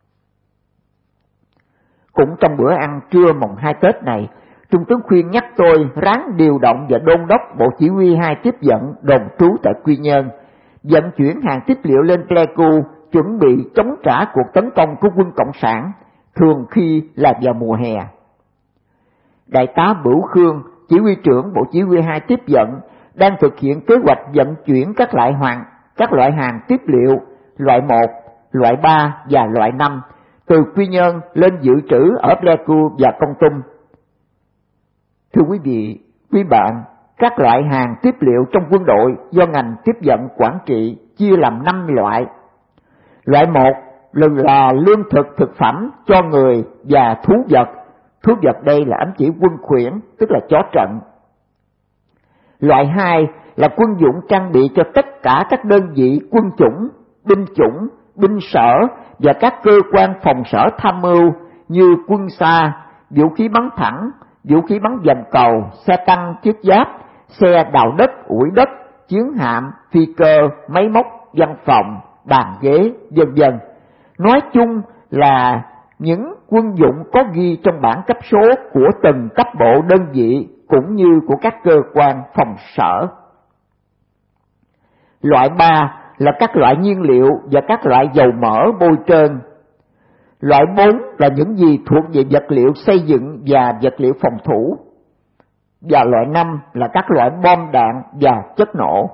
Cũng trong bữa ăn trưa mùng 2 Tết này, Trung tướng Khuyên nhắc tôi ráng điều động và đôn đốc Bộ Chỉ huy 2 tiếp dẫn đồn trú tại Quy Nhơn, vận chuyển hàng tiếp liệu lên Pleiku, chuẩn bị chống trả cuộc tấn công của quân Cộng sản, thường khi là vào mùa hè. Đại tá Bửu Khương, chỉ huy trưởng Bộ Chỉ huy 2 tiếp dẫn, đang thực hiện kế hoạch vận chuyển các loại hàng tiếp liệu loại 1, loại 3 và loại 5 từ Quy Nhơn lên dự trữ ở Pleiku và Kon Tum. Thưa quý vị, quý bạn, các loại hàng tiếp liệu trong quân đội do ngành tiếp vận quản trị chia làm 5 loại. Loại 1 là lương thực thực phẩm cho người và thú vật. Thú vật đây là ám chỉ quân khuyển, tức là chó trận. Loại 2 là quân dụng trang bị cho tất cả các đơn vị quân chủng, binh sở và các cơ quan phòng sở tham mưu như quân xa, vũ khí bắn thẳng, vũ khí bắn dầm cầu, xe tăng thiết giáp, xe đào đất, ủi đất, chiến hạm, phi cơ, máy móc, văn phòng, bàn ghế, vân vân. Nói chung là những quân dụng có ghi trong bảng cấp số của từng cấp bộ đơn vị cũng như của các cơ quan phòng sở. Loại 3 là các loại nhiên liệu và các loại dầu mỡ bôi trơn. Loại 4 là những gì thuộc về vật liệu xây dựng và vật liệu phòng thủ. Và loại 5 là các loại bom đạn và chất nổ.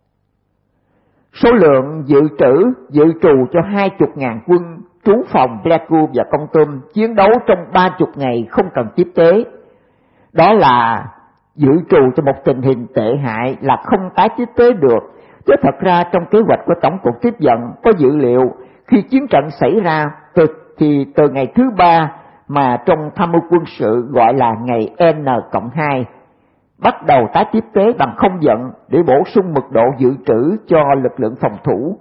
Số lượng dự trù cho 20.000 quân trú phòng Pleiku và Kon Tum chiến đấu trong 30 ngày không cần tiếp tế. Đó là dự trù cho một tình hình tệ hại là không tái tiếp tế được. Chứ thật ra trong kế hoạch của Tổng cục tiếp vận có dữ liệu khi chiến trận xảy ra từ ngày thứ 3 mà trong tham mưu quân sự gọi là ngày N+2, bắt đầu tái tiếp tế bằng không vận để bổ sung mật độ dự trữ cho lực lượng phòng thủ.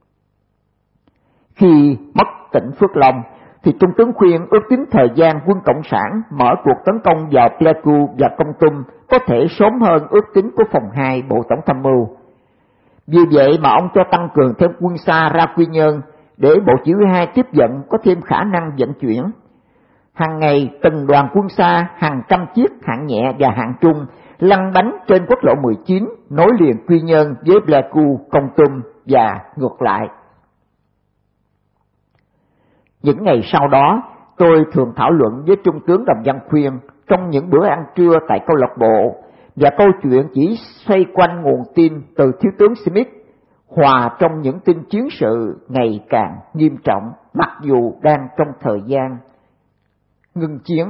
Khi mất tỉnh Phước Long thì Trung tướng Khuyên ước tính thời gian quân Cộng sản mở cuộc tấn công vào Pleiku và Kon Tum có thể sớm hơn ước tính của phòng 2 Bộ Tổng tham mưu. Vì vậy mà ông cho tăng cường thêm quân xa ra Quy Nhơn để Bộ Chỉ huy 2 tiếp vận có thêm khả năng vận chuyển. Hàng ngày từng đoàn quân xa hàng trăm chiếc hạng nhẹ và hạng trung lăn bánh trên quốc lộ 19 nối liền Quy Nhơn với Pleiku, Kon Tum và ngược lại. Những ngày sau đó, tôi thường thảo luận với Trung tướng Đồng Văn Khuyên trong những bữa ăn trưa tại câu lạc bộ, và câu chuyện chỉ xoay quanh nguồn tin từ thiếu tướng Smith, hòa trong những tin chiến sự ngày càng nghiêm trọng, mặc dù đang trong thời gian ngưng chiến.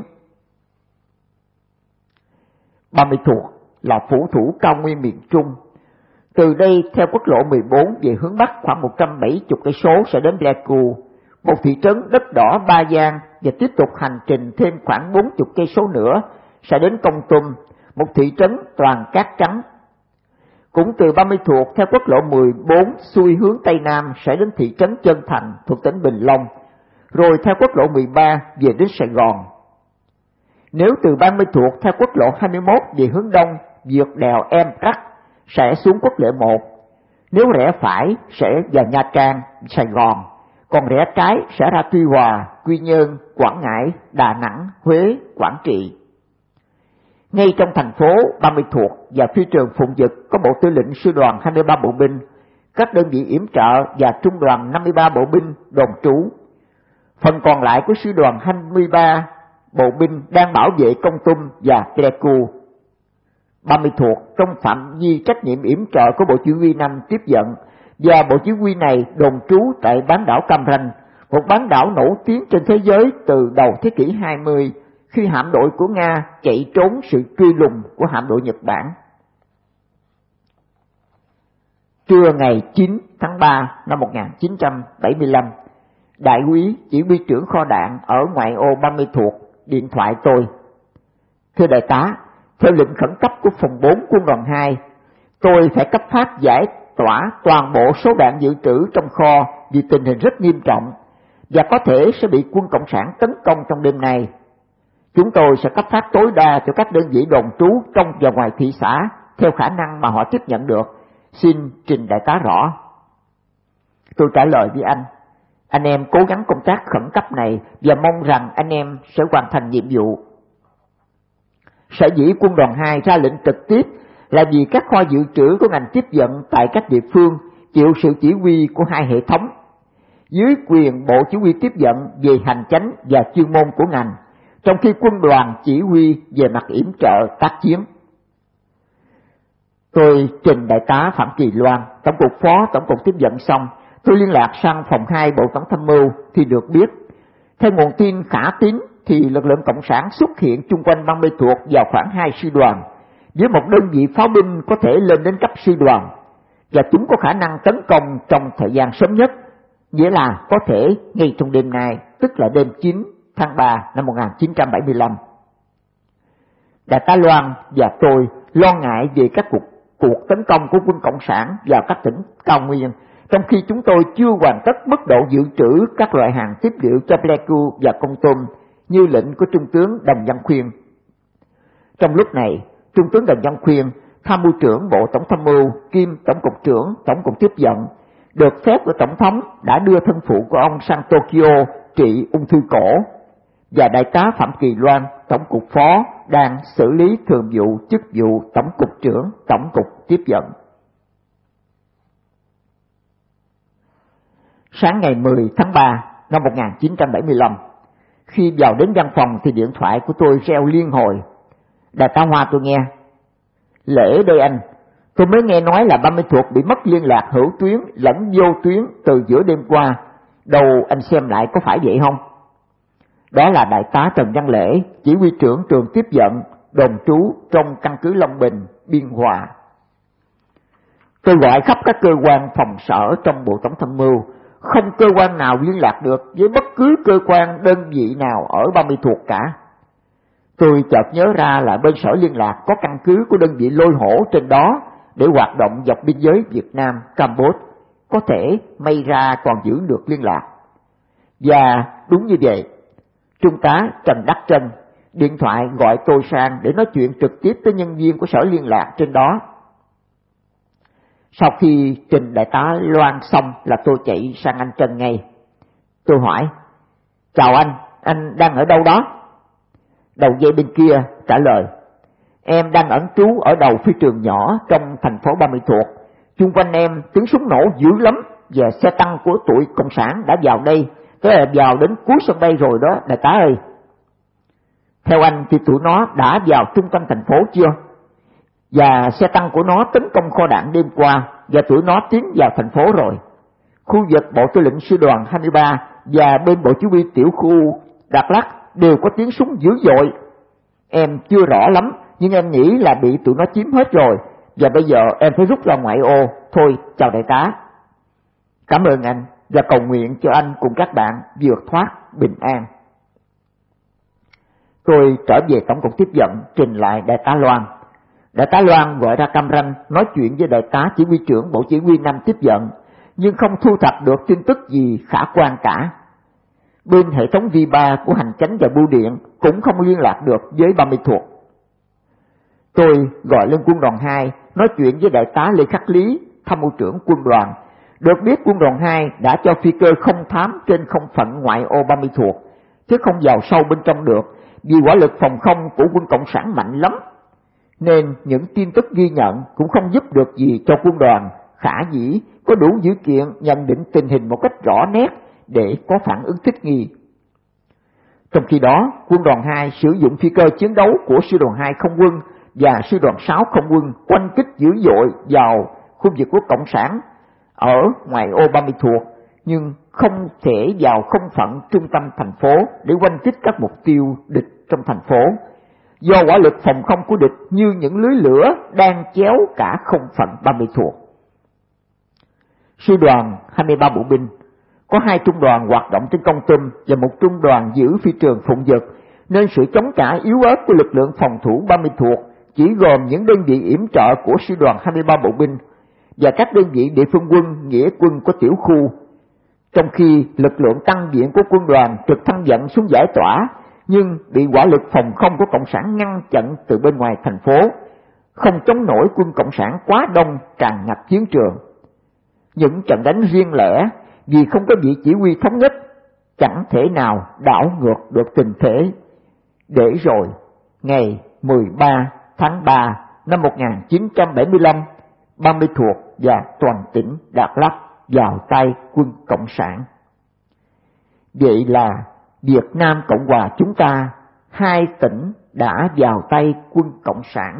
30 Thuộc là phủ thủ cao nguyên miền Trung. Từ đây theo quốc lộ 14 về hướng Bắc khoảng 170 cây số sẽ đến Pleiku, một thị trấn đất đỏ Ba Giang, và tiếp tục hành trình thêm khoảng 40 cây số nữa sẽ đến Kon Tum, một thị trấn toàn cát trắng. Cũng từ 30 Thuộc theo quốc lộ 14 xuôi hướng Tây Nam sẽ đến thị trấn Trân Thành thuộc tỉnh Bình Long, rồi theo quốc lộ 13 về đến Sài Gòn. Nếu từ 30 Thuộc theo quốc lộ 21 về hướng Đông vượt đèo Em Rắc sẽ xuống quốc lộ 1. Nếu rẽ phải sẽ vào Nha Trang, Sài Gòn, còn rẽ trái sẽ ra Tuy Hòa, Quy Nhơn, Quảng Ngãi, Đà Nẵng, Huế, Quảng Trị. Ngay trong thành phố Ba Mươi Thuộc và phi trường Phụng Dực có Bộ Tư lệnh Sư đoàn 23 Bộ binh, các đơn vị yểm trợ và Trung đoàn 53 Bộ binh đồn trú. Phần còn lại của Sư đoàn 23 Bộ binh đang bảo vệ Kon Tum và Pleiku. Ba Mươi Thuộc trong phạm vi trách nhiệm yểm trợ của Bộ Chỉ huy 5 tiếp nhận, và Bộ Chỉ huy này đồn trú tại bán đảo Cam Ranh, một bán đảo nổi tiếng trên thế giới từ đầu thế kỷ 20, khi hạm đội của Nga chạy trốn sự truy lùng của hạm đội Nhật Bản. Trưa ngày 9 tháng 3 năm 1975, Đại úy chỉ huy trưởng kho đạn ở ngoại ô Ba Mươi Thuộc điện thoại tôi: "Thưa đại tá, theo lệnh khẩn cấp của phòng 4 quân đoàn 2, tôi phải cấp phát giải tỏa toàn bộ số đạn dự trữ trong kho vì tình hình rất nghiêm trọng và có thể sẽ bị quân Cộng sản tấn công trong đêm nay. Chúng tôi sẽ cấp phát tối đa cho các đơn vị đồn trú trong và ngoài thị xã theo khả năng mà họ tiếp nhận được. Xin trình đại tá rõ." Tôi trả lời với anh em cố gắng công tác khẩn cấp này và mong rằng anh em sẽ hoàn thành nhiệm vụ. Sở dĩ quân đoàn 2 ra lệnh trực tiếp là vì các kho dự trữ của ngành tiếp vận tại các địa phương chịu sự chỉ huy của hai hệ thống, dưới quyền Bộ Chỉ huy tiếp vận về hành chánh và chuyên môn của ngành, trong khi quân đoàn chỉ huy về mặt yểm trợ tác chiến. Tôi trình đại tá Phạm Kỳ Loan, Tổng cục Phó Tổng cục Tiếp vận xong, tôi liên lạc sang phòng 2 Bộ Tổng tham mưu thì được biết, theo nguồn tin khả tín thì lực lượng Cộng sản xuất hiện chung quanh Ba Mươi Thuộc vào khoảng 2 sư đoàn, với một đơn vị pháo binh có thể lên đến cấp sư đoàn, và chúng có khả năng tấn công trong thời gian sớm nhất, nghĩa là có thể ngay trong đêm nay, tức là đêm 9 tháng 3 năm 1975. Đại tá Loan và tôi lo ngại về các cuộc tấn công của quân Cộng sản vào các tỉnh cao nguyên, trong khi chúng tôi chưa hoàn tất mức độ dự trữ các loại hàng tiếp liệu cho Pleiku và Kon Tum như lệnh của Trung tướng Đồng Văn Khuyên. Trong lúc này, Trung tướng Đồng Văn Khuyên, tham mưu trưởng Bộ Tổng tham mưu kiêm Tổng cục trưởng Tổng cục Tiếp vận, được phép của Tổng thống đã đưa thân phụ của ông sang Tokyo trị ung thư cổ, và đại tá Phạm Kỳ Loan, Tổng cục Phó, đang xử lý thường vụ chức vụ Tổng cục trưởng Tổng cục Tiếp vận. Sáng ngày 10 tháng 3 năm 1975, khi vào đến văn phòng thì điện thoại của tôi reo liên hồi. Đại tá Hoa, tôi nghe. Lễ đây anh, tôi mới nghe nói là Ba Mươi Thuộc bị mất liên lạc hữu tuyến lẫn vô tuyến từ giữa đêm qua. Đâu anh xem lại có phải vậy không? Đó là đại tá Trần Văn Lễ, chỉ huy trưởng trường tiếp vận, đồn trú trong căn cứ Long Bình, Biên Hòa. Tôi gọi khắp các cơ quan phòng sở trong Bộ Tổng tham mưu, không cơ quan nào liên lạc được với bất cứ cơ quan đơn vị nào ở Ba Mươi Thuộc cả. Tôi chợt nhớ ra là bên sở liên lạc có căn cứ của đơn vị Lôi Hổ trên đó để hoạt động dọc biên giới Việt Nam, Campuchia, có thể may ra còn giữ được liên lạc. Và đúng như vậy, Trung tá Trần Đắc Trân điện thoại gọi tôi sang để nói chuyện trực tiếp với nhân viên của sở liên lạc trên đó. Sau khi trình đại tá Loan xong là tôi chạy sang anh Trân ngay. Tôi hỏi: "Chào anh đang ở đâu đó?" Đầu dây bên kia trả lời: "Em đang ẩn trú ở đầu phi trường nhỏ trong thành phố Ba Mươi Thuộc. Chung quanh em tiếng súng nổ dữ lắm, và xe tăng của tụi Cộng sản đã vào đây, thế là vào đến cuối sân bay rồi đó đại tá ơi." "Theo anh thì tụi nó đã vào trung tâm thành phố chưa?" "Và xe tăng của nó tấn công kho đạn đêm qua, và tụi nó tiến vào thành phố rồi. Khu vực Bộ Tư lệnh Sư đoàn 23 và bên Bộ Chỉ huy tiểu khu Đắk Lắk đều có tiếng súng dữ dội. Em chưa rõ lắm, nhưng em nghĩ là bị tụi nó chiếm hết rồi, và bây giờ em phải rút ra ngoại ô. Thôi, chào đại tá." Cảm ơn anh, và cầu nguyện cho anh cùng các bạn vượt thoát bình an. Tôi trở về Tổng cục Tiếp vận trình lại đại tá Loan. Đại tá Loan gọi ra Cam Ranh nói chuyện với đại tá chỉ huy trưởng Bộ Chỉ huy 5 tiếp vận, nhưng không thu thập được tin tức gì khả quan cả. Bên hệ thống V3 của hành chánh và bưu điện cũng không liên lạc được với Ba Mươi Thuộc. Tôi gọi lên quân đoàn 2 nói chuyện với đại tá Lê Khắc Lý, tham mưu trưởng quân đoàn. Được biết quân đoàn 2 đã cho phi cơ không thám trên không phận ngoại ô Ba My Thuột, chứ không vào sâu bên trong được, vì hỏa lực phòng không của quân Cộng sản mạnh lắm, nên những tin tức ghi nhận cũng không giúp được gì cho quân đoàn. Khả dĩ có đủ dữ kiện nhận định tình hình một cách rõ nét để có phản ứng thích nghi. Trong khi đó, quân đoàn 2 sử dụng phi cơ chiến đấu của sư đoàn 2 không quân và sư đoàn 6 không quân oanh kích dữ dội vào khu vực của Cộng sản ở ngoại ô Ba My Thuột, nhưng không thể vào không phận trung tâm thành phố để oanh kích các mục tiêu địch trong thành phố, do hỏa lực phòng không của địch như những lưới lửa đang chéo cả không phận Ba My Thuột. Sư đoàn 23 bộ binh có 2 trung đoàn hoạt động trên Kon Tum và 1 trung đoàn giữ phi trường Phụng Dực, nên sự chống trả yếu ớt của lực lượng phòng thủ Ba My Thuột chỉ gồm những đơn vị yểm trợ của sư đoàn 23 bộ binh và các đơn vị địa phương quân, nghĩa quân của tiểu khu, trong khi lực lượng tăng viện của quân đoàn trực thăng dẫn xuống giải tỏa, nhưng bị hỏa lực phòng không của Cộng sản ngăn chặn từ bên ngoài thành phố, không chống nổi quân Cộng sản quá đông tràn ngập chiến trường. Những trận đánh riêng lẻ vì không có vị chỉ huy thống nhất chẳng thể nào đảo ngược được tình thế. Để rồi, ngày 13 tháng 3 năm 1975, Ba My Thuột và toàn tỉnh Đắk Lắk vào tay quân Cộng sản. Vậy là Việt Nam Cộng Hòa chúng ta, 2 tỉnh đã vào tay quân Cộng sản.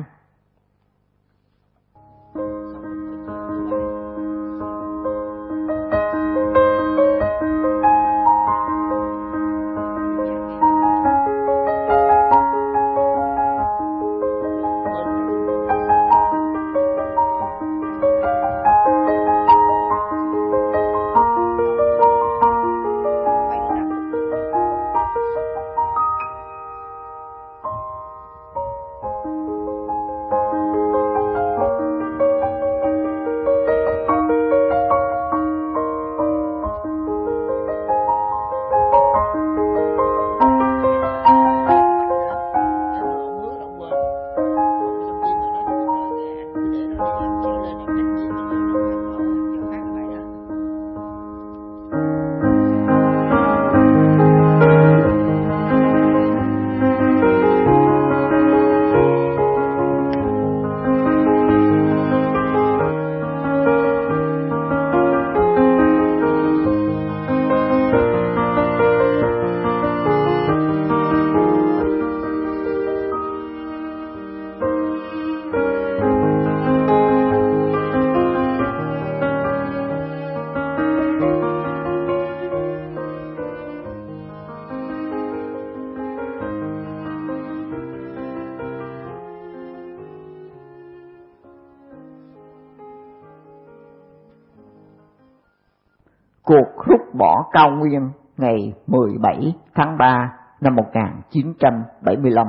Cuộc rút bỏ Cao Nguyên ngày 17 tháng 3 năm 1975.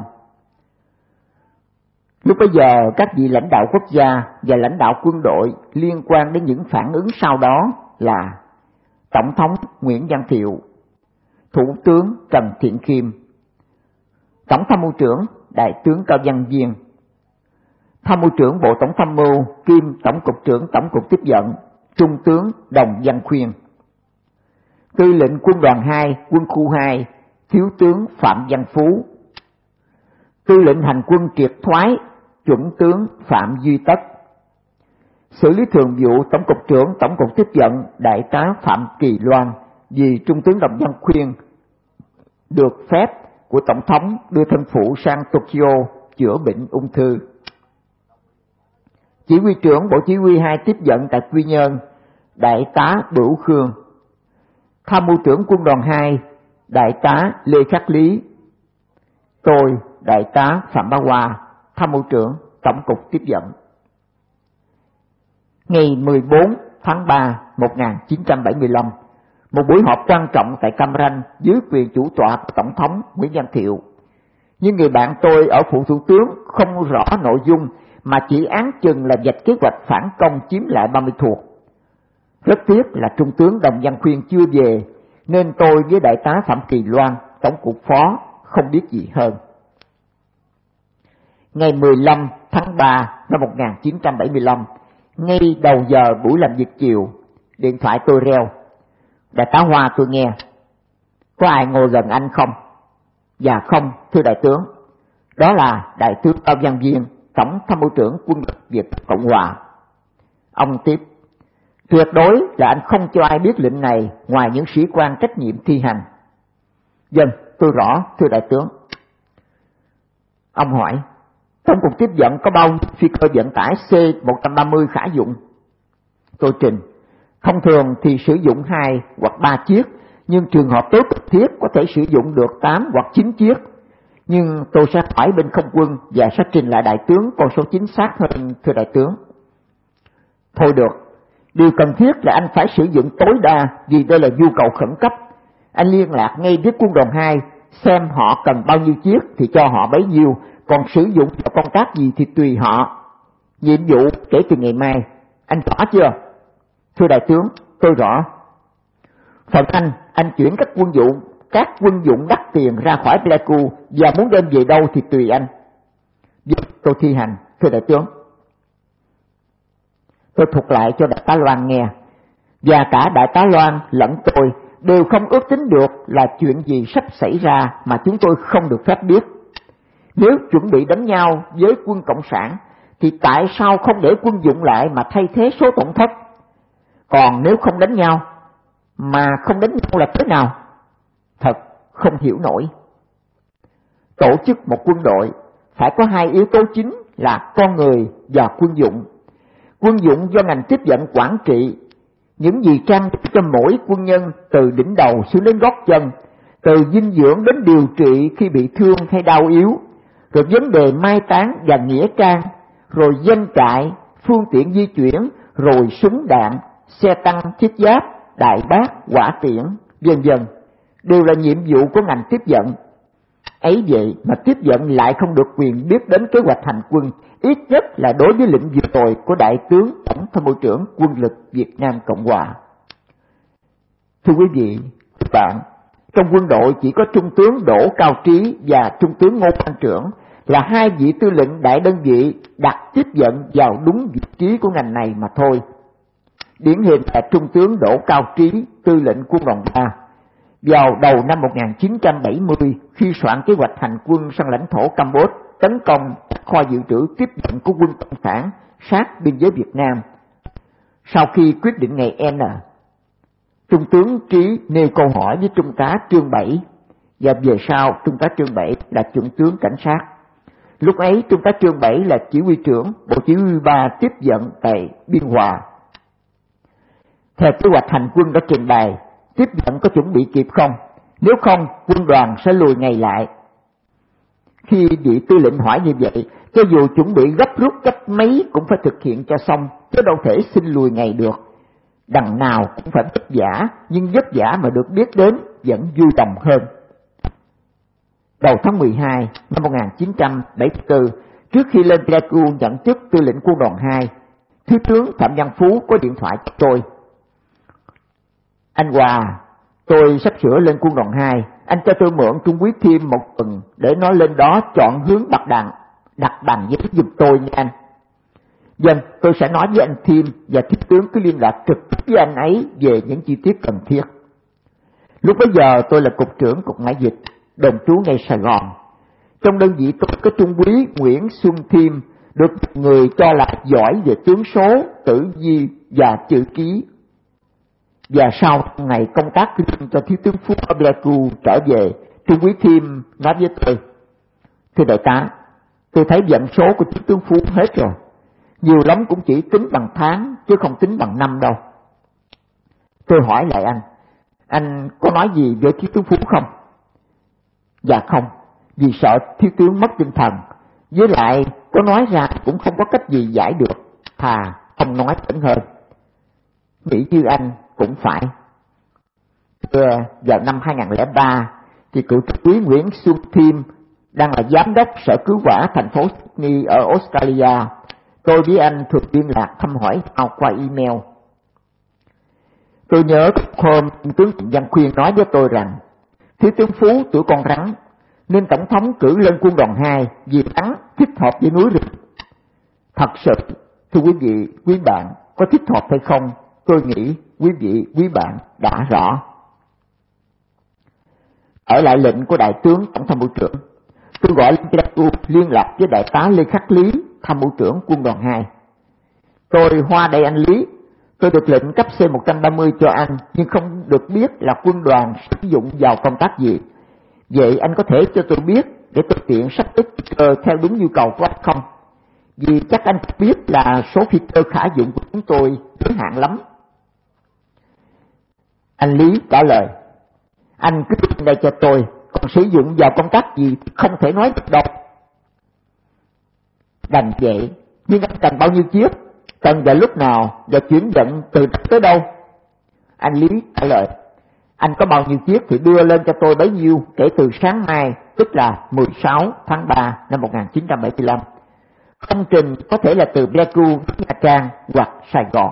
Lúc bấy giờ, các vị lãnh đạo quốc gia và lãnh đạo quân đội liên quan đến những phản ứng sau đó là Tổng thống Nguyễn Văn Thiệu, Thủ tướng Trần Thiện Khiêm, Tổng tham mưu trưởng Đại tướng Cao Văn Viên, Tham mưu trưởng Bộ Tổng tham mưu kiêm Tổng cục trưởng Tổng cục tiếp dẫn Trung tướng Đồng Văn Khuyên, Tư lệnh quân đoàn 2 quân khu 2 Thiếu tướng Phạm Văn Phú, Tư lệnh hành quân triệt thoái Chuẩn tướng Phạm Duy Tất, Xử lý thường vụ Tổng cục trưởng Tổng cục tiếp dẫn Đại tá Phạm Kỳ Loan, vì Trung tướng Đồng Văn Khuyên được phép của Tổng thống đưa thân phụ sang Tokyo chữa bệnh ung thư. Chỉ huy trưởng Bộ Chỉ huy 2 tiếp dẫn tại Quy Nhơn, Đại tá Bửu Khương, Tham mưu trưởng quân đoàn 2, Đại tá Lê Khắc Lý, tôi, Đại tá Phạm Bá Hoa, Tham mưu trưởng Tổng cục tiếp dẫn. Ngày 14 tháng 3 1975, một buổi họp quan trọng tại Cam Ranh dưới quyền chủ tọa Tổng thống Nguyễn Văn Thiệu. Nhưng người bạn tôi ở phủ thủ tướng không rõ nội dung mà chỉ án chừng là vạch kế hoạch phản công chiếm lại Ba My Thuột. Rất tiếc là Trung tướng Đồng Văn Khuyên chưa về, nên tôi với Đại tá Phạm Kỳ Loan, Tổng cục phó, không biết gì hơn. Ngày 15 tháng 3 năm 1975, Ngay đầu giờ buổi làm việc chiều, điện thoại tôi reo. Đại tá Hoa, tôi nghe. Có ai ngồi gần anh không? Dạ không, thưa đại tướng. Đó là đại tướng Cao Văn Viên, tổng tham mưu trưởng quân lực Việt Cộng Hòa. Ông tiếp. Tuyệt đối là anh không cho ai biết lệnh này ngoài những sĩ quan trách nhiệm thi hành. Vâng, tôi rõ, thưa đại tướng. Ông hỏi, trong cuộc tiếp vận có bao nhiêu phi cơ vận tải C-130 khả dụng? Tôi trình, thông thường thì sử dụng 2 hoặc 3 chiếc, nhưng trường hợp tối cấp thiết có thể sử dụng được 8 hoặc 9 chiếc. Nhưng tôi sẽ hỏi bên không quân và sẽ trình lại đại tướng con số chính xác hơn, thưa đại tướng. Thôi được, điều cần thiết là anh phải sử dụng tối đa vì đây là nhu cầu khẩn cấp. Anh liên lạc ngay với quân đoàn 2, xem họ cần bao nhiêu chiếc thì cho họ bấy nhiêu, còn sử dụng vào công tác gì thì tùy họ. Nhiệm vụ kể từ ngày mai, anh rõ chưa? Thưa đại tướng, tôi rõ. Phần anh chuyển các quân dụng đắt tiền ra khỏi Pleiku và muốn đem về đâu thì tùy anh. Tôi thi hành, thưa đại tướng. Tôi thuật lại cho đại tá Loan nghe, và cả đại tá Loan lẫn tôi đều không ước tính được là chuyện gì sắp xảy ra mà chúng tôi không được phép biết. Nếu chuẩn bị đánh nhau với quân Cộng sản thì tại sao không để quân dụng lại mà thay thế số tổn thất? Còn nếu không đánh nhau, mà không đánh nhau là thế nào? Thật không hiểu nổi. Tổ chức một quân đội phải có 2 yếu tố chính là con người và quân dụng. Quân dụng do ngành tiếp vận quản trị, những gì trang cho mỗi quân nhân từ đỉnh đầu xuống đến gót chân, từ dinh dưỡng đến điều trị khi bị thương hay đau yếu, rồi vấn đề mai táng và nghĩa trang, rồi doanh trại, phương tiện di chuyển, rồi súng đạn, xe tăng, thiết giáp, đại bác, hỏa tiễn, vân vân, đều là nhiệm vụ của ngành tiếp vận. Ấy vậy mà tiếp vận lại không được quyền biết đến kế hoạch hành quân, ít nhất là đối với lệnh vừa rồi của đại tướng tổng tham mưu trưởng quân lực Việt Nam Cộng Hòa. Thưa quý vị, các bạn, trong quân đội chỉ có trung tướng Đỗ Cao Trí và trung tướng Ngô Văn Trưởng là 2 vị tư lệnh đại đơn vị đặt tiếp vận vào đúng vị trí của ngành này mà thôi. Điển hình là trung tướng Đỗ Cao Trí, tư lệnh quân đoàn 3. Vào đầu năm 1970, khi soạn kế hoạch hành quân sang lãnh thổ Campuchia, tấn công kho dự trữ tiếp vận của quân Cộng sản sát biên giới Việt Nam. Sau khi quyết định ngày N, trung tướng Trí nêu câu hỏi với trung tá Trương Bảy, và về sau trung tá Trương Bảy là trung tướng cảnh sát. Lúc ấy trung tá Trương Bảy là chỉ huy trưởng Bộ Chỉ huy 3 tiếp vận tại Biên Hòa. Theo kế hoạch hành quân đã trình bày, tiếp vận có chuẩn bị kịp không? Nếu không, quân đoàn sẽ lùi ngày lại. Khi vị tư lệnh hỏi như vậy, cho dù chuẩn bị gấp rút cách mấy cũng phải thực hiện cho xong, chứ đâu thể xin lùi ngày được. Đằng nào cũng phải vất vả, nhưng vất vả mà được biết đến vẫn vui lòng hơn. Đầu tháng 12 năm 1974, trước khi lên Pleiku nhận chức tư lệnh quân đoàn 2, Thiếu tướng Phạm Văn Phú có điện thoại cho tôi. Anh Hòa, tôi sắp sửa lên quân đoàn 2, anh cho tôi mượn Trung úy Thiêm 1 tuần để nó lên đó chọn hướng đặt bằng với giùm tôi nha anh. Vâng, tôi sẽ nói với anh Thiêm và thiếu tướng cứ liên lạc trực tiếp với anh ấy về những chi tiết cần thiết. Lúc bấy giờ tôi là cục trưởng cục ngoại dịch, đồn trú ngay Sài Gòn. Trong đơn vị tôi có Trung úy Nguyễn Xuân Thiêm, được người cho là giỏi về tướng số, tử vi và chữ ký. Và sau ngày công tác cho thiếu tướng Phú ở Pleiku trở về, Trung úy Thiêm nói với tôi: thưa đại tá, tôi thấy vận số của thiếu tướng Phú hết rồi, nhiều lắm cũng chỉ tính bằng tháng chứ không tính bằng năm đâu. Tôi hỏi lại anh có nói gì với thiếu tướng Phú không? Dạ không, vì sợ thiếu tướng mất tinh thần, với lại có nói ra cũng không có cách gì giải được, thà không nói vẫn hơn. Nghĩ như anh cũng phải. Vào năm 2003 thì cựu trung úy Nguyễn Xuân Thiêm đang là giám đốc sở cứu hỏa thành phố Sydney ở Australia. Tôi với anh thường liên lạc thăm hỏi nhau qua email. Tôi nhớ hôm tướng Văn Khuyên nói với tôi rằng thiếu tướng Phú tuổi con rắn, nên tổng thống cử lên quân đoàn 2 vì rắn thích hợp với núi rừng. Thật sự, Thưa quý vị, quý bạn, có thích hợp hay không? Tôi nghĩ quý vị, quý bạn đã rõ. Ở lại lệnh của Đại tướng Tổng tham mưu trưởng, tôi gọi lên Pleiku liên lạc với Đại tá Lê Khắc Lý, tham mưu trưởng quân đoàn 2. Tôi hoa đây anh Lý, tôi được lệnh cấp C-130 cho anh, nhưng không được biết là quân đoàn sử dụng vào công tác gì. Vậy anh có thể cho tôi biết để tôi tiện sắp xếp phi cơ theo đúng nhu cầu của anh không? Vì chắc anh biết là số phi cơ khả dụng của chúng tôi giới hạn lắm. Anh Lý trả lời, anh cứ tin đây cho tôi, còn sử dụng vào công tác gì không thể nói được đâu. Đành vậy, nhưng anh cần bao nhiêu chiếc? Cần vào lúc nào và chuyển vận từ đâu tới đâu? Anh Lý trả lời, anh có bao nhiêu chiếc thì đưa lên cho tôi bấy nhiêu kể từ sáng mai, tức là 16 tháng 3 năm 1975. Công trình có thể là từ Pleiku, Nha Trang hoặc Sài Gòn.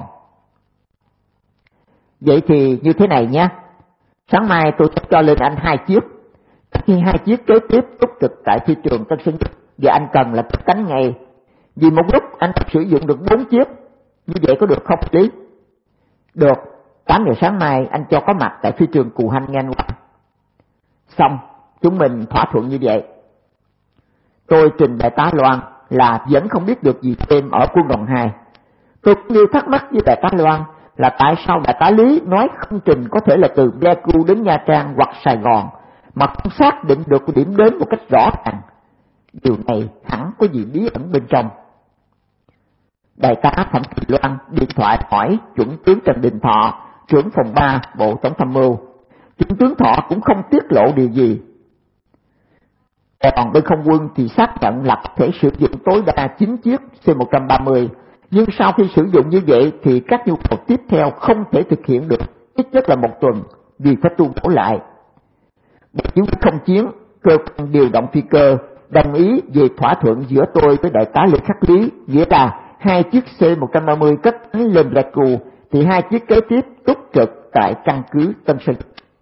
Vậy thì như thế này nhé, sáng mai tôi sẽ cho lên anh 2 chiếc. Khi 2 chiếc kế tiếp túc trực tại phi trường Tân Sơn Nhất và anh cần là cất cánh ngay. Vì một lúc anh sử dụng được 4 chiếc, như vậy có được không Lý? Được, 8 giờ sáng mai anh cho có mặt tại phi trường Cù Hanh nghe anh. Xong, chúng mình thỏa thuận như vậy. Tôi trình Đại tá Loan là vẫn không biết được gì thêm ở quân đoàn 2. Tôi cũng như thắc mắc với Đại tá Loan là tại sao Đại tá Lý nói công trình có thể là từ Pleiku đến Nha Trang hoặc Sài Gòn mà không xác định được điểm đến một cách rõ ràng. Điều này hẳn có gì bí ẩn bên trong. Đại tá Thẩm Kỳ Loan điện thoại hỏi chuẩn tướng Trần Đình Thọ, trưởng phòng 3 Bộ Tổng tham mưu. Chuẩn tướng Thọ cũng không tiết lộ điều gì. Còn bên không quân thì xác nhận là có thể sử dụng tối đa 9 chiếc C-130, nhưng sau khi sử dụng như vậy thì các nhu cầu tiếp theo không thể thực hiện được ít nhất là 1 tuần vì phải tu bổ lại. Bộ chỉ huy không chiến, cơ quan điều động phi cơ, đồng ý về thỏa thuận giữa tôi với Đại tá Lê Khắc Lý, nghĩa là 2 chiếc C-130 cất cánh lên Pleiku thì 2 chiếc kế tiếp túc trực tại căn cứ Tân Sơn.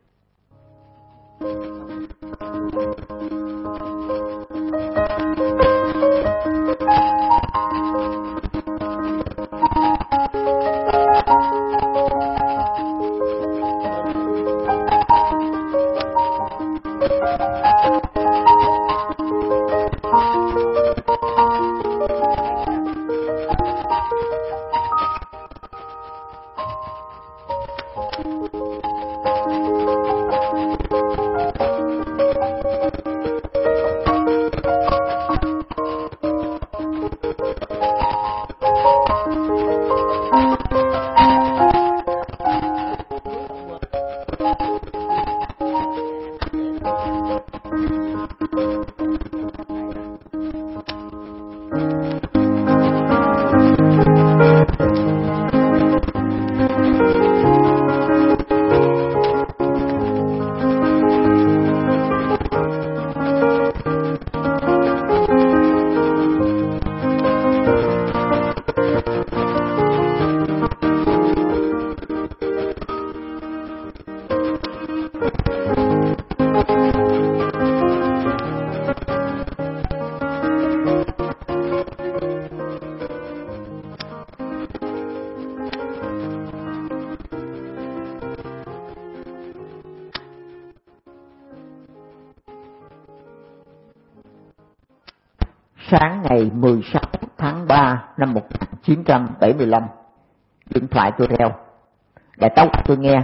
Sáng ngày 16 tháng 3 năm 1975, điện thoại tôi reo. Đại tá tôi nghe.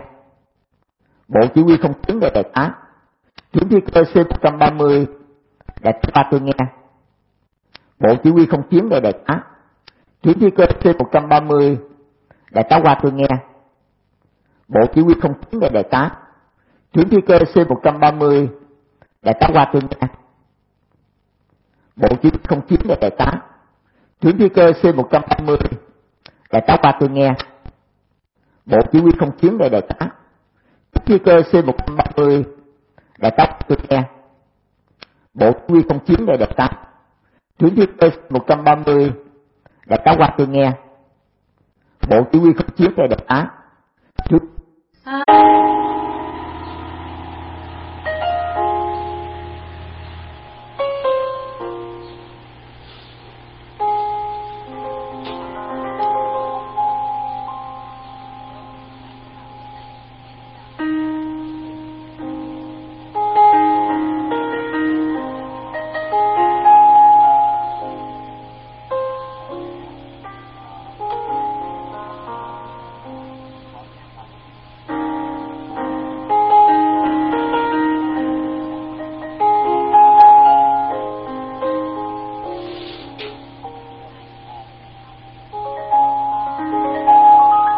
Bộ chỉ huy không chiến đại tá. Chuyến phi cơ C-130. Đại tá tôi nghe. Bộ chỉ huy không chiến đại tá. Chuyến phi cơ C-130. Đại tá qua tôi nghe. Bộ chỉ huy không chiến đại tá. Chuyến phi cơ C-130. Đại tá qua tôi nghe. Bộ chỉ huy không chiến đại tá. Chuyến phi cơ C-130. Đại tá qua tôi nghe. Bộ chỉ huy không chiến đại tá. Chuyến phi cơ C-130. Đại tá tôi nghe. Bộ chỉ huy không chiến đại tá. Chuyến phi cơ C-130. Đại tá qua tôi nghe. Bộ chỉ huy không chiến đại tá.